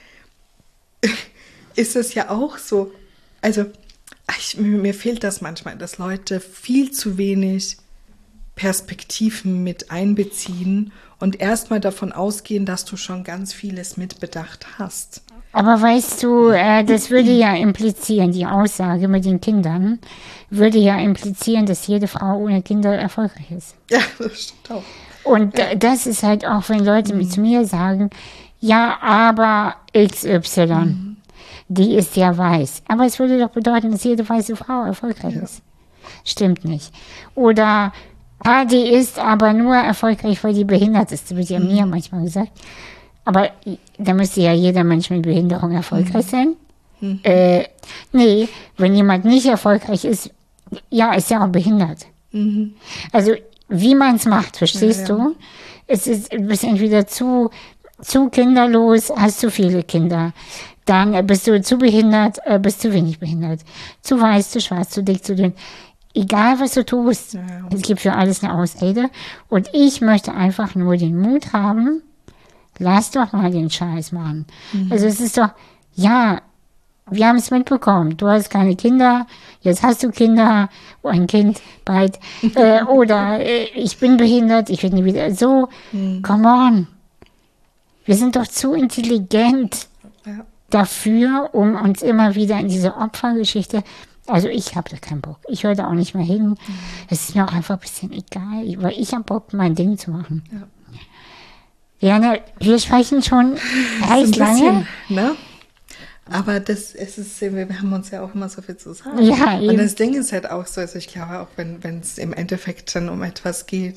ist es ja auch so, also, ich, mir fehlt das manchmal, dass Leute viel zu wenig Perspektiven mit einbeziehen und erstmal davon ausgehen, dass du schon ganz vieles mitbedacht hast. Aber weißt du, äh, das würde ja implizieren, die Aussage mit den Kindern, würde ja implizieren, dass jede Frau ohne Kinder erfolgreich ist. Ja, das stimmt auch. Und ja. das ist halt auch, wenn Leute mhm. mit mir sagen, ja, aber X Y, mhm. die ist ja weiß. Aber es würde doch bedeuten, dass jede weiße Frau erfolgreich ja. ist. Stimmt nicht. Oder, ah, die ist aber nur erfolgreich, weil die behindert ist. Das wird ja mhm. mir manchmal gesagt. Aber da müsste ja jeder Mensch mit Behinderung erfolgreich sein. Mhm. Äh, nee, wenn jemand nicht erfolgreich ist, ja, ist ja auch behindert. Mhm. Also, wie man es macht, verstehst ja, ja. du? Es ist, du bist entweder zu, zu kinderlos, hast zu viele Kinder. Dann bist du zu behindert, äh, bist zu wenig behindert. Zu weiß, zu schwarz, zu dick, zu dünn. Egal, was du tust, ja, ja. es gibt für alles eine Ausrede. Und ich möchte einfach nur den Mut haben, lass doch mal den Scheiß machen. Mhm. Also es ist doch, ja, wir haben es mitbekommen. Du hast keine Kinder, jetzt hast du Kinder, oh, ein Kind bald. äh, oder äh, ich bin behindert, ich werde nie wieder. So, mhm. come on. Wir sind doch zu intelligent ja. dafür, um uns immer wieder in diese Opfergeschichte. Also ich habe da keinen Bock. Ich höre da auch nicht mehr hin. Mhm. Es ist mir auch einfach ein bisschen egal, weil ich habe Bock, mein Ding zu machen. Ja. Jana, wir sprechen schon recht lange. Ne? Aber das es ist, wir haben uns ja auch immer so viel zu sagen. Ja, eben. Und das Ding ist halt auch so, also ich glaube auch, wenn wenn es im Endeffekt dann um etwas geht,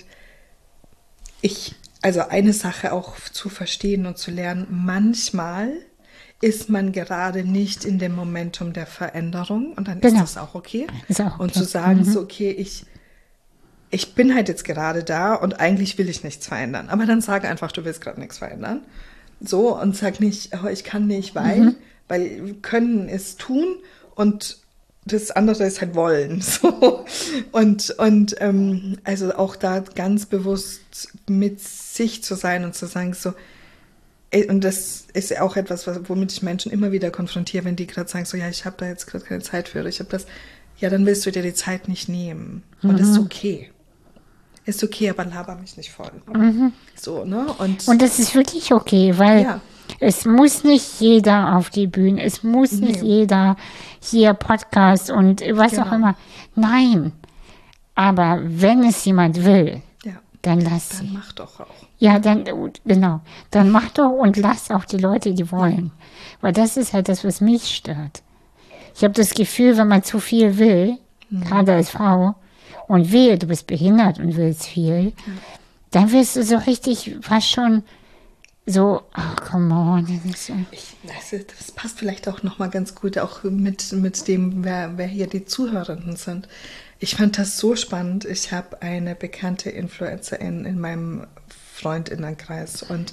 ich, also eine Sache auch zu verstehen und zu lernen, manchmal ist man gerade nicht in dem Momentum der Veränderung und dann genau. ist das auch okay. Ist auch okay. Und zu sagen, mhm. so okay, ich Ich bin halt jetzt gerade da und eigentlich will ich nichts verändern. Aber dann sag einfach, du willst gerade nichts verändern. So, und sag nicht, oh, ich kann nicht, weil, mhm. weil können ist tun und das andere ist halt wollen. So. Und, und ähm, also auch da ganz bewusst mit sich zu sein und zu sagen, so, und das ist ja auch etwas, womit ich Menschen immer wieder konfrontiere, wenn die gerade sagen, so, ja, ich habe da jetzt gerade keine Zeit für, ich habe das, ja, dann willst du dir die Zeit nicht nehmen. Und mhm. das ist okay. Ist okay, aber laber mich nicht voll. Mhm. So, ne? Und, und das ist wirklich okay, weil ja. es muss nicht jeder auf die Bühne, es muss nee. nicht jeder hier Podcast und was genau. auch immer. Nein, aber wenn es jemand will, ja. dann lass dann sie. Dann mach doch auch. Ja, dann, genau, dann mach doch und lass auch die Leute, die wollen. Weil das ist halt das, was mich stört. Ich habe das Gefühl, wenn man zu viel will, mhm. gerade als Frau, und wehe, du bist behindert und willst viel, ja. dann wirst du so richtig fast schon so, ach, come on. Das, ist so. ich, also, das passt vielleicht auch nochmal ganz gut, auch mit, mit dem, wer, wer hier die Zuhörenden sind. Ich fand das so spannend. Ich habe eine bekannte Influencerin in meinem Freundinnenkreis und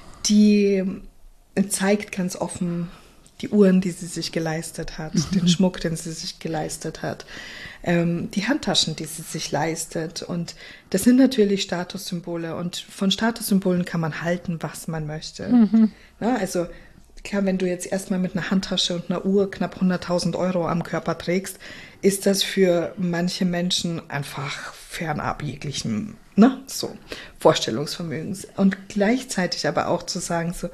die zeigt ganz offen die Uhren, die sie sich geleistet hat, mhm. den Schmuck, den sie sich geleistet hat, ähm, die Handtaschen, die sie sich leistet. Und das sind natürlich Statussymbole. Und von Statussymbolen kann man halten, was man möchte. Mhm. Na, also klar, wenn du jetzt erstmal mit einer Handtasche und einer Uhr knapp hunderttausend Euro am Körper trägst, ist das für manche Menschen einfach fernab jeglichem, ne, so Vorstellungsvermögens. Und gleichzeitig aber auch zu sagen, so,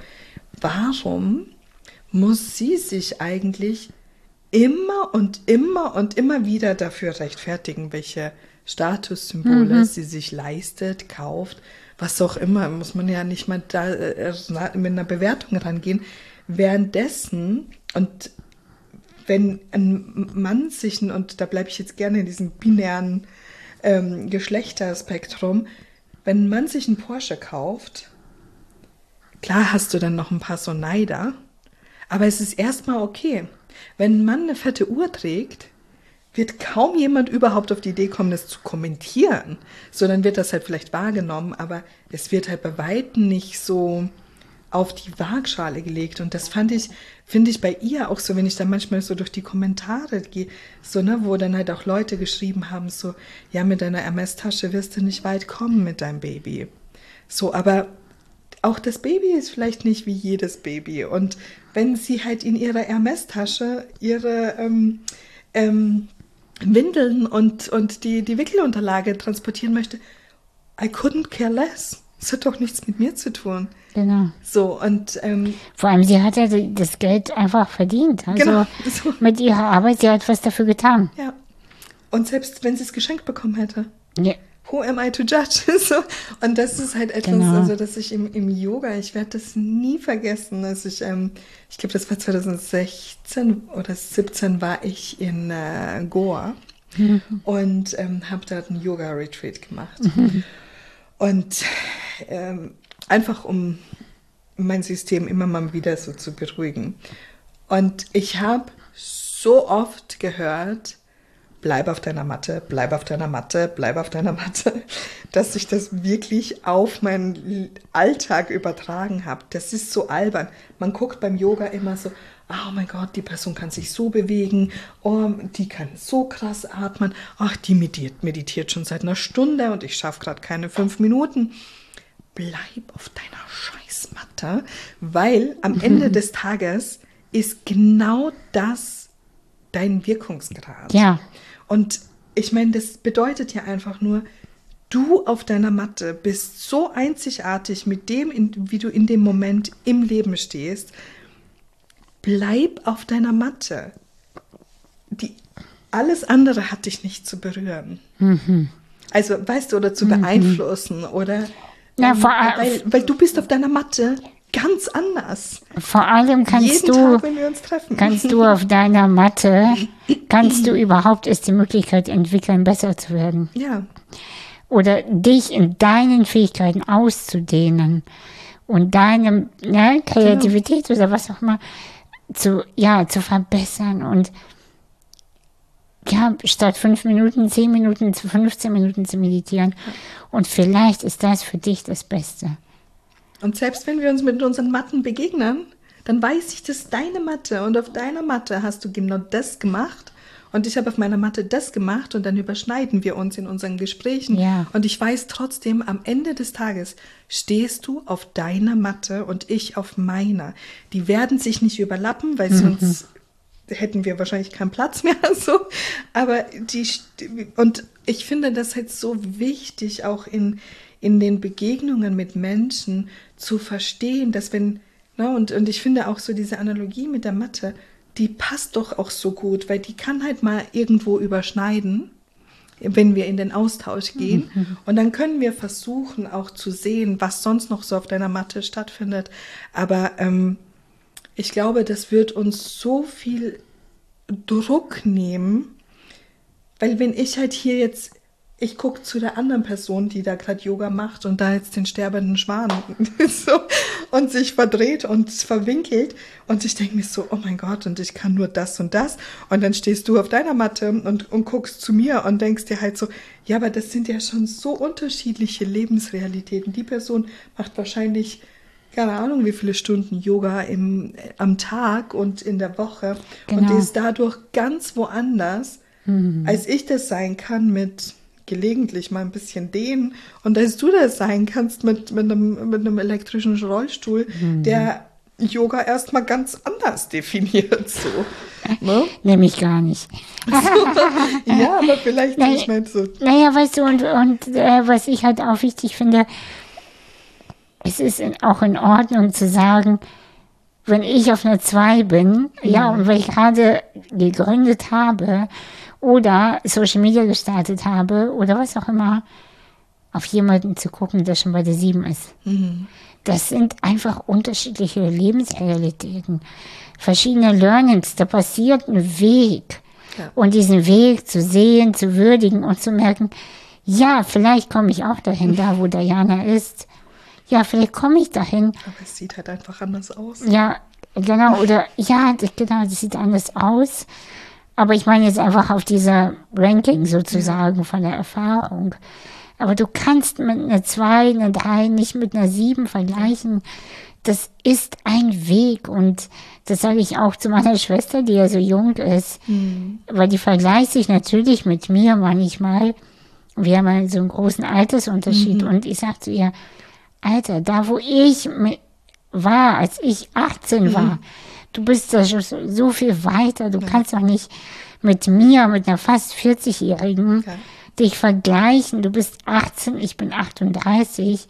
warum muss sie sich eigentlich immer und immer und immer wieder dafür rechtfertigen, welche Statussymbole mhm. sie sich leistet, kauft, was auch immer, muss man ja nicht mal da äh, mit einer Bewertung rangehen. Währenddessen, und wenn ein Mann sich, und da bleibe ich jetzt gerne in diesem binären ähm, Geschlechterspektrum, wenn ein Mann sich einen Porsche kauft, klar hast du dann noch ein paar so Neider, aber es ist erstmal okay. Wenn ein Mann eine fette Uhr trägt, wird kaum jemand überhaupt auf die Idee kommen, das zu kommentieren, sondern wird das halt vielleicht wahrgenommen, aber es wird halt bei Weitem nicht so auf die Waagschale gelegt. Und das fand ich, finde ich bei ihr auch so, wenn ich dann manchmal so durch die Kommentare gehe, so, ne, wo dann halt auch Leute geschrieben haben, so, ja, mit deiner Hermes-Tasche wirst du nicht weit kommen mit deinem Baby. So, aber auch das Baby ist vielleicht nicht wie jedes Baby. Und wenn sie halt in ihrer Hermes-Tasche ihre ähm, ähm, Windeln und, und die, die Wickelunterlage transportieren möchte, I couldn't care less. Das hat doch nichts mit mir zu tun. Genau. So, und ähm, vor allem, sie hat ja das Geld einfach verdient. Also genau, so. Mit ihrer Arbeit, sie hat was dafür getan. Ja. Und selbst wenn sie es geschenkt bekommen hätte. Ja. Who am I to judge? So. Und das ist halt etwas, genau. also dass ich im, im Yoga, ich werde das nie vergessen, dass ich, ähm, ich glaube, das war zwanzig sechzehn oder siebzehn war ich in äh, Goa mhm. und ähm, habe dort einen Yoga-Retreat gemacht. Mhm. Und ähm, einfach um mein System immer mal wieder so zu beruhigen. Und ich habe so oft gehört, bleib auf deiner Matte, bleib auf deiner Matte, bleib auf deiner Matte, dass ich das wirklich auf meinen Alltag übertragen habe. Das ist so albern. Man guckt beim Yoga immer so, oh mein Gott, die Person kann sich so bewegen, oh, die kann so krass atmen, ach, die meditiert, meditiert schon seit einer Stunde und ich schaffe gerade keine fünf Minuten. Bleib auf deiner Scheißmatte, weil am Ende des Tages ist genau das dein Wirkungsgrad. Ja. Und ich meine, das bedeutet ja einfach nur, du auf deiner Matte bist so einzigartig mit dem, wie du in dem Moment im Leben stehst. Bleib auf deiner Matte. Die, alles andere hat dich nicht zu berühren. Mhm. Also, weißt du, oder zu mhm. beeinflussen oder ja, vor weil, weil du bist auf deiner Matte ganz anders. Vor allem kannst Jeden du, Tag, wenn wir uns treffen. kannst du auf deiner Matte, kannst du überhaupt erst die Möglichkeit entwickeln, besser zu werden. Ja. Oder dich in deinen Fähigkeiten auszudehnen und deine ne, Kreativität genau. oder was auch immer zu, ja, zu verbessern und ja, statt fünf Minuten, zehn Minuten zu fünfzehn Minuten zu meditieren. Ja. Und vielleicht ist das für dich das Beste. Und selbst wenn wir uns mit unseren Matten begegnen, dann weiß ich, das ist deine Matte. Und auf deiner Matte hast du genau das gemacht. Und ich habe auf meiner Matte das gemacht. Und dann überschneiden wir uns in unseren Gesprächen. Ja. Und ich weiß trotzdem, am Ende des Tages stehst du auf deiner Matte und ich auf meiner. Die werden sich nicht überlappen, weil mhm. sonst hätten wir wahrscheinlich keinen Platz mehr. So. Aber die, und ich finde das halt so wichtig, auch in, in den Begegnungen mit Menschen zu verstehen, dass wenn, na, und, und ich finde auch so diese Analogie mit der Matte, die passt doch auch so gut, weil die kann halt mal irgendwo überschneiden, wenn wir in den Austausch gehen. Mhm. Und dann können wir versuchen auch zu sehen, was sonst noch so auf deiner Matte stattfindet. Aber ähm, ich glaube, das wird uns so viel Druck nehmen, Weil wenn ich halt hier jetzt, ich gucke zu der anderen Person, die da gerade Yoga macht und da jetzt den sterbenden Schwan so, und sich verdreht und verwinkelt und ich denke mir so, oh mein Gott, und ich kann nur das und das und dann stehst du auf deiner Matte und, und guckst zu mir und denkst dir halt so, ja, aber das sind ja schon so unterschiedliche Lebensrealitäten. Die Person macht wahrscheinlich keine Ahnung, wie viele Stunden Yoga im, am Tag und in der Woche genau. Und die ist dadurch ganz woanders, mhm. als ich das sein kann mit gelegentlich mal ein bisschen dehnen und als du das sein kannst mit, mit, einem, mit einem elektrischen Rollstuhl, mhm. der Yoga erstmal ganz anders definiert. So, ne? Nämlich gar nicht. So, ja, aber vielleicht, naja, ich meine so. Naja, weißt du, und, und äh, was ich halt auch wichtig finde, es ist in, auch in Ordnung zu sagen, wenn ich auf einer zwei bin, mhm. ja, und wenn ich gerade gegründet habe oder Social Media gestartet habe oder was auch immer, auf jemanden zu gucken, der schon bei der sieben ist. Mhm. Das sind einfach unterschiedliche Lebensrealitäten, verschiedene Learnings, da passiert ein Weg. Ja. Und diesen Weg zu sehen, zu würdigen und zu merken, ja, vielleicht komme ich auch dahin, da wo Diana ist. Ja, vielleicht komme ich dahin. Aber es sieht halt einfach anders aus. Ja, genau. Oder ja, das, genau, das sieht anders aus. Aber ich meine jetzt einfach auf dieser Ranking sozusagen ja. von der Erfahrung. Aber du kannst mit einer zwei, einer drei nicht mit einer sieben vergleichen. Das ist ein Weg. Und das sage ich auch zu meiner Schwester, die ja so jung ist. Mhm. Weil die vergleicht sich natürlich mit mir manchmal. Wir haben halt so einen großen Altersunterschied. Mhm. Und ich sage zu ihr, Alter, da wo ich war, als ich achtzehn mhm. war, du bist da schon so viel weiter, du ja. kannst doch nicht mit mir, mit einer fast vierzig-Jährigen, okay. dich vergleichen. Du bist achtzehn, ich bin achtunddreißig.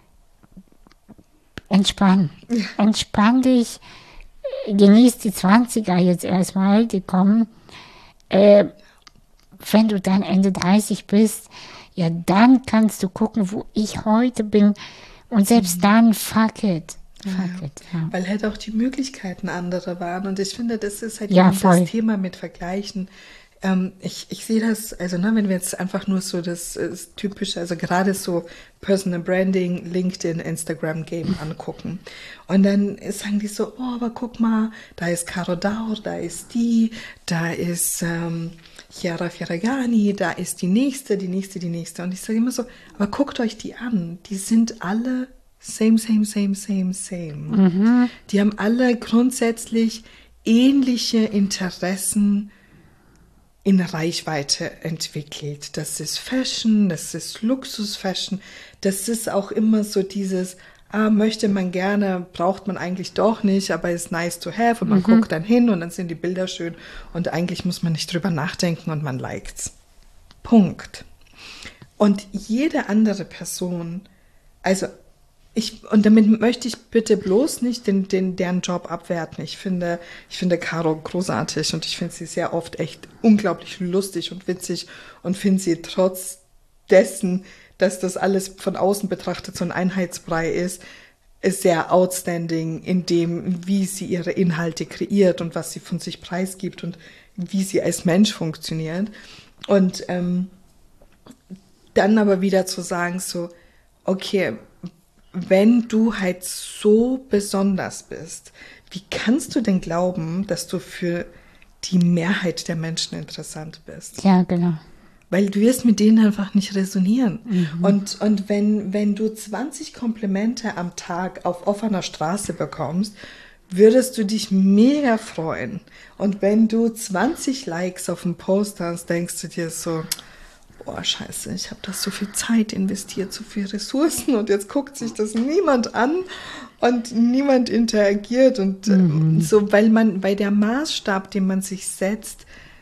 Entspann. Ja. Entspann dich, genieß die zwanziger jetzt erstmal, die kommen. Äh, wenn du dann Ende dreißig bist, ja, dann kannst du gucken, wo ich heute bin. Und selbst mhm. dann, fuck it. Fuck ja, it ja. Weil halt auch die Möglichkeiten andere waren. Und ich finde, das ist halt ja, eben das Thema mit Vergleichen. Ähm, ich, ich sehe das, also ne, wenn wir jetzt einfach nur so das, das typische, also gerade so Personal Branding, LinkedIn, Instagram Game angucken. Und dann sagen die so, oh, aber guck mal, da ist Caro Daur, da ist die, da ist ähm, Chiara Ferragani, da ist die nächste, die nächste, die nächste. Und ich sage immer so, aber guckt euch die an, die sind alle same, same, same, same, same. Mhm. Die haben alle grundsätzlich ähnliche Interessen in Reichweite entwickelt. Das ist Fashion, das ist Luxus-Fashion, das ist auch immer so dieses, ah, möchte man gerne, braucht man eigentlich doch nicht, aber ist nice to have und man mhm. guckt dann hin und dann sind die Bilder schön und eigentlich muss man nicht drüber nachdenken und man liked's. Punkt. Und jede andere Person, also ich, und damit möchte ich bitte bloß nicht den, den, deren Job abwerten. Ich finde, ich finde Caro großartig und ich finde sie sehr oft echt unglaublich lustig und witzig und finde sie trotz dessen, dass das alles von außen betrachtet so ein Einheitsbrei ist, ist sehr outstanding in dem, wie sie ihre Inhalte kreiert und was sie von sich preisgibt und wie sie als Mensch funktioniert. Und ähm, dann aber wieder zu sagen so, okay, wenn du halt so besonders bist, wie kannst du denn glauben, dass du für die Mehrheit der Menschen interessant bist? Ja, genau. Weil du wirst mit denen einfach nicht resonieren. Mhm. Und, und wenn, wenn du zwanzig Komplimente am Tag auf offener Straße bekommst, würdest du dich mega freuen. Und wenn du zwanzig Likes auf dem Post hast, denkst du dir so, boah, scheiße, ich habe da so viel Zeit investiert, so viel Ressourcen und jetzt guckt sich das niemand an und niemand interagiert und mhm. so, weil man, weil der Maßstab, den man sich setzt,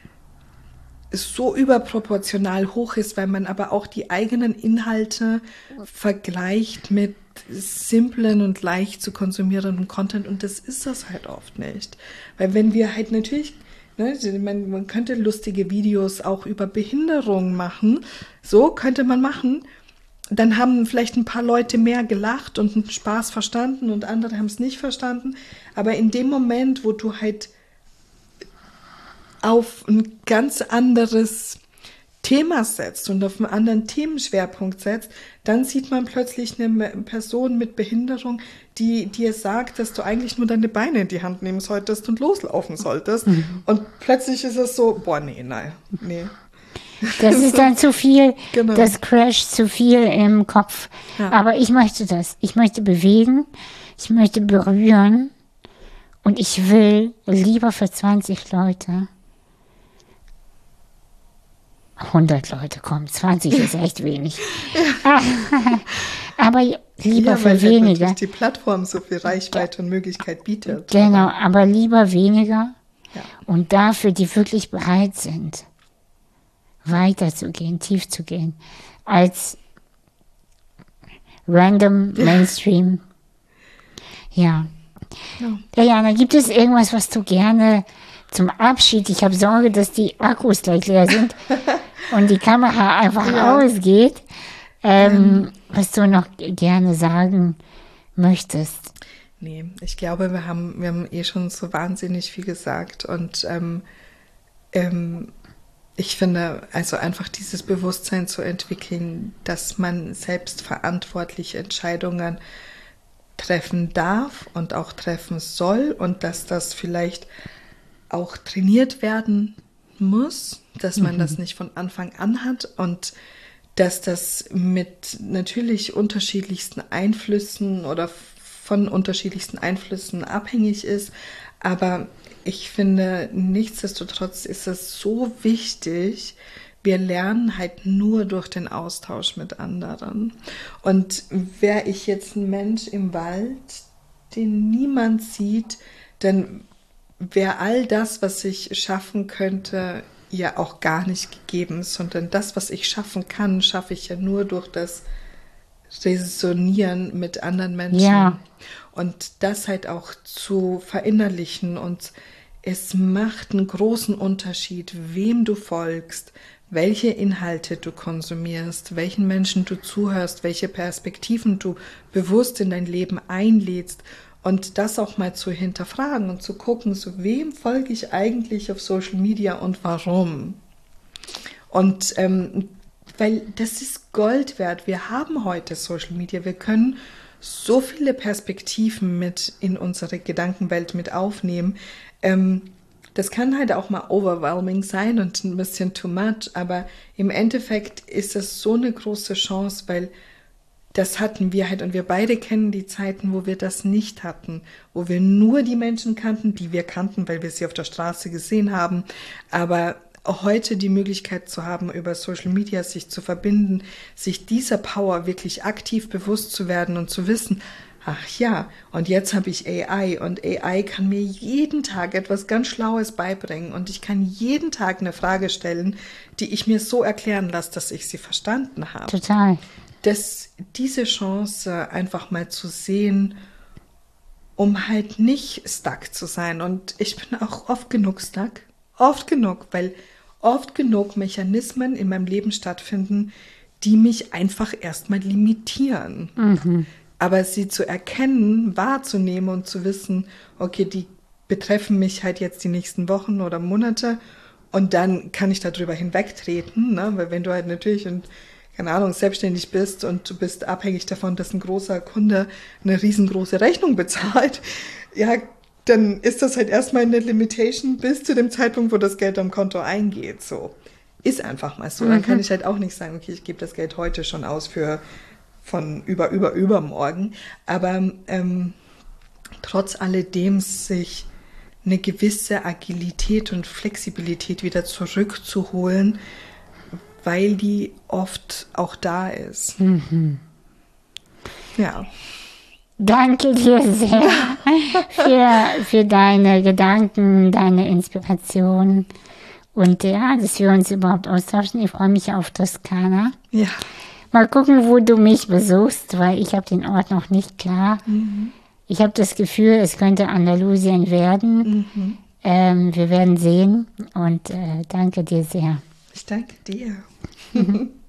so überproportional hoch ist, weil man aber auch die eigenen Inhalte vergleicht mit simplen und leicht zu konsumierenden Content und das ist das halt oft nicht. Weil wenn wir halt natürlich Ne, man, man könnte lustige Videos auch über Behinderung machen. So könnte man machen. Dann haben vielleicht ein paar Leute mehr gelacht und einen Spaß verstanden und andere haben es nicht verstanden. Aber in dem Moment, wo du halt auf ein ganz anderes Thema setzt und auf einen anderen Themenschwerpunkt setzt, dann sieht man plötzlich eine Person mit Behinderung, die dir sagt, dass du eigentlich nur deine Beine in die Hand nehmen solltest und loslaufen solltest. Mhm. Und plötzlich ist es so, boah, nee, nein, nee. Das ist dann zu viel, genau. Das crasht zu viel im Kopf. Ja. Aber ich möchte das. Ich möchte bewegen, ich möchte berühren und ich will lieber für zwanzig Leute hundert Leute kommen. zwanzig ist echt wenig. Ja. Aber lieber ja, für weil weniger. Halt die Plattform so viel Reichweite und Möglichkeit bietet. Genau, aber lieber weniger ja. und dafür, die wirklich bereit sind, weiterzugehen, tief zu gehen, als random Mainstream. Ja. Ja. Diana, gibt es irgendwas, was du gerne zum Abschied, ich habe Sorge, dass die Akkus gleich leer sind und die Kamera einfach ja. ausgeht, ähm, ja. was du noch gerne sagen möchtest? Nee, ich glaube, wir haben, wir haben eh schon so wahnsinnig viel gesagt und ähm, ähm, ich finde, also einfach dieses Bewusstsein zu entwickeln, dass man selbstverantwortliche Entscheidungen treffen darf und auch treffen soll und dass das vielleicht auch trainiert werden muss, dass man mhm. das nicht von Anfang an hat und dass das mit natürlich unterschiedlichsten Einflüssen oder von unterschiedlichsten Einflüssen abhängig ist. Aber ich finde, nichtsdestotrotz ist es so wichtig, wir lernen halt nur durch den Austausch mit anderen. Und wäre ich jetzt ein Mensch im Wald, den niemand sieht, dann wäre all das, was ich schaffen könnte, ja auch gar nicht gegeben, sondern das, was ich schaffen kann, schaffe ich ja nur durch das Resonieren mit anderen Menschen. Ja. Und das halt auch zu verinnerlichen. Und es macht einen großen Unterschied, wem du folgst, welche Inhalte du konsumierst, welchen Menschen du zuhörst, welche Perspektiven du bewusst in dein Leben einlädst. Und das auch mal zu hinterfragen und zu gucken, so wem folge ich eigentlich auf Social Media und warum? Und ähm, weil das ist Gold wert. Wir haben heute Social Media. Wir können so viele Perspektiven mit in unsere Gedankenwelt mit aufnehmen. Ähm, das kann halt auch mal overwhelming sein und ein bisschen too much, aber im Endeffekt ist es so eine große Chance, weil das hatten wir halt und wir beide kennen die Zeiten, wo wir das nicht hatten, wo wir nur die Menschen kannten, die wir kannten, weil wir sie auf der Straße gesehen haben, aber heute die Möglichkeit zu haben, über Social Media sich zu verbinden, sich dieser Power wirklich aktiv bewusst zu werden und zu wissen, ach ja, und jetzt habe ich A I und A I kann mir jeden Tag etwas ganz Schlaues beibringen und ich kann jeden Tag eine Frage stellen, die ich mir so erklären lasse, dass ich sie verstanden habe. Total. Dass diese Chance einfach mal zu sehen, um halt nicht stuck zu sein. Und ich bin auch oft genug stuck, oft genug, weil oft genug Mechanismen in meinem Leben stattfinden, die mich einfach erstmal limitieren. Mhm. Aber sie zu erkennen, wahrzunehmen und zu wissen, okay, die betreffen mich halt jetzt die nächsten Wochen oder Monate und dann kann ich darüber hinwegtreten, ne? Weil wenn du halt natürlich und keine Ahnung, selbstständig bist und du bist abhängig davon, dass ein großer Kunde eine riesengroße Rechnung bezahlt, ja, dann ist das halt erstmal eine Limitation bis zu dem Zeitpunkt, wo das Geld am Konto eingeht. So ist einfach mal so. Mhm. Dann kann ich halt auch nicht sagen, okay, ich gebe das Geld heute schon aus für von über, über, übermorgen. Aber ähm, trotz alledem sich eine gewisse Agilität und Flexibilität wieder zurückzuholen, weil die oft auch da ist. Mhm. Ja. Danke dir sehr für, für deine Gedanken, deine Inspiration und ja, dass wir uns überhaupt austauschen. Ich freue mich auf Toskana. Ja. Mal gucken, wo du mich besuchst, weil ich habe den Ort noch nicht klar. Mhm. Ich habe das Gefühl, es könnte Andalusien werden. Mhm. Ähm, wir werden sehen und äh, danke dir sehr. Ich danke dir.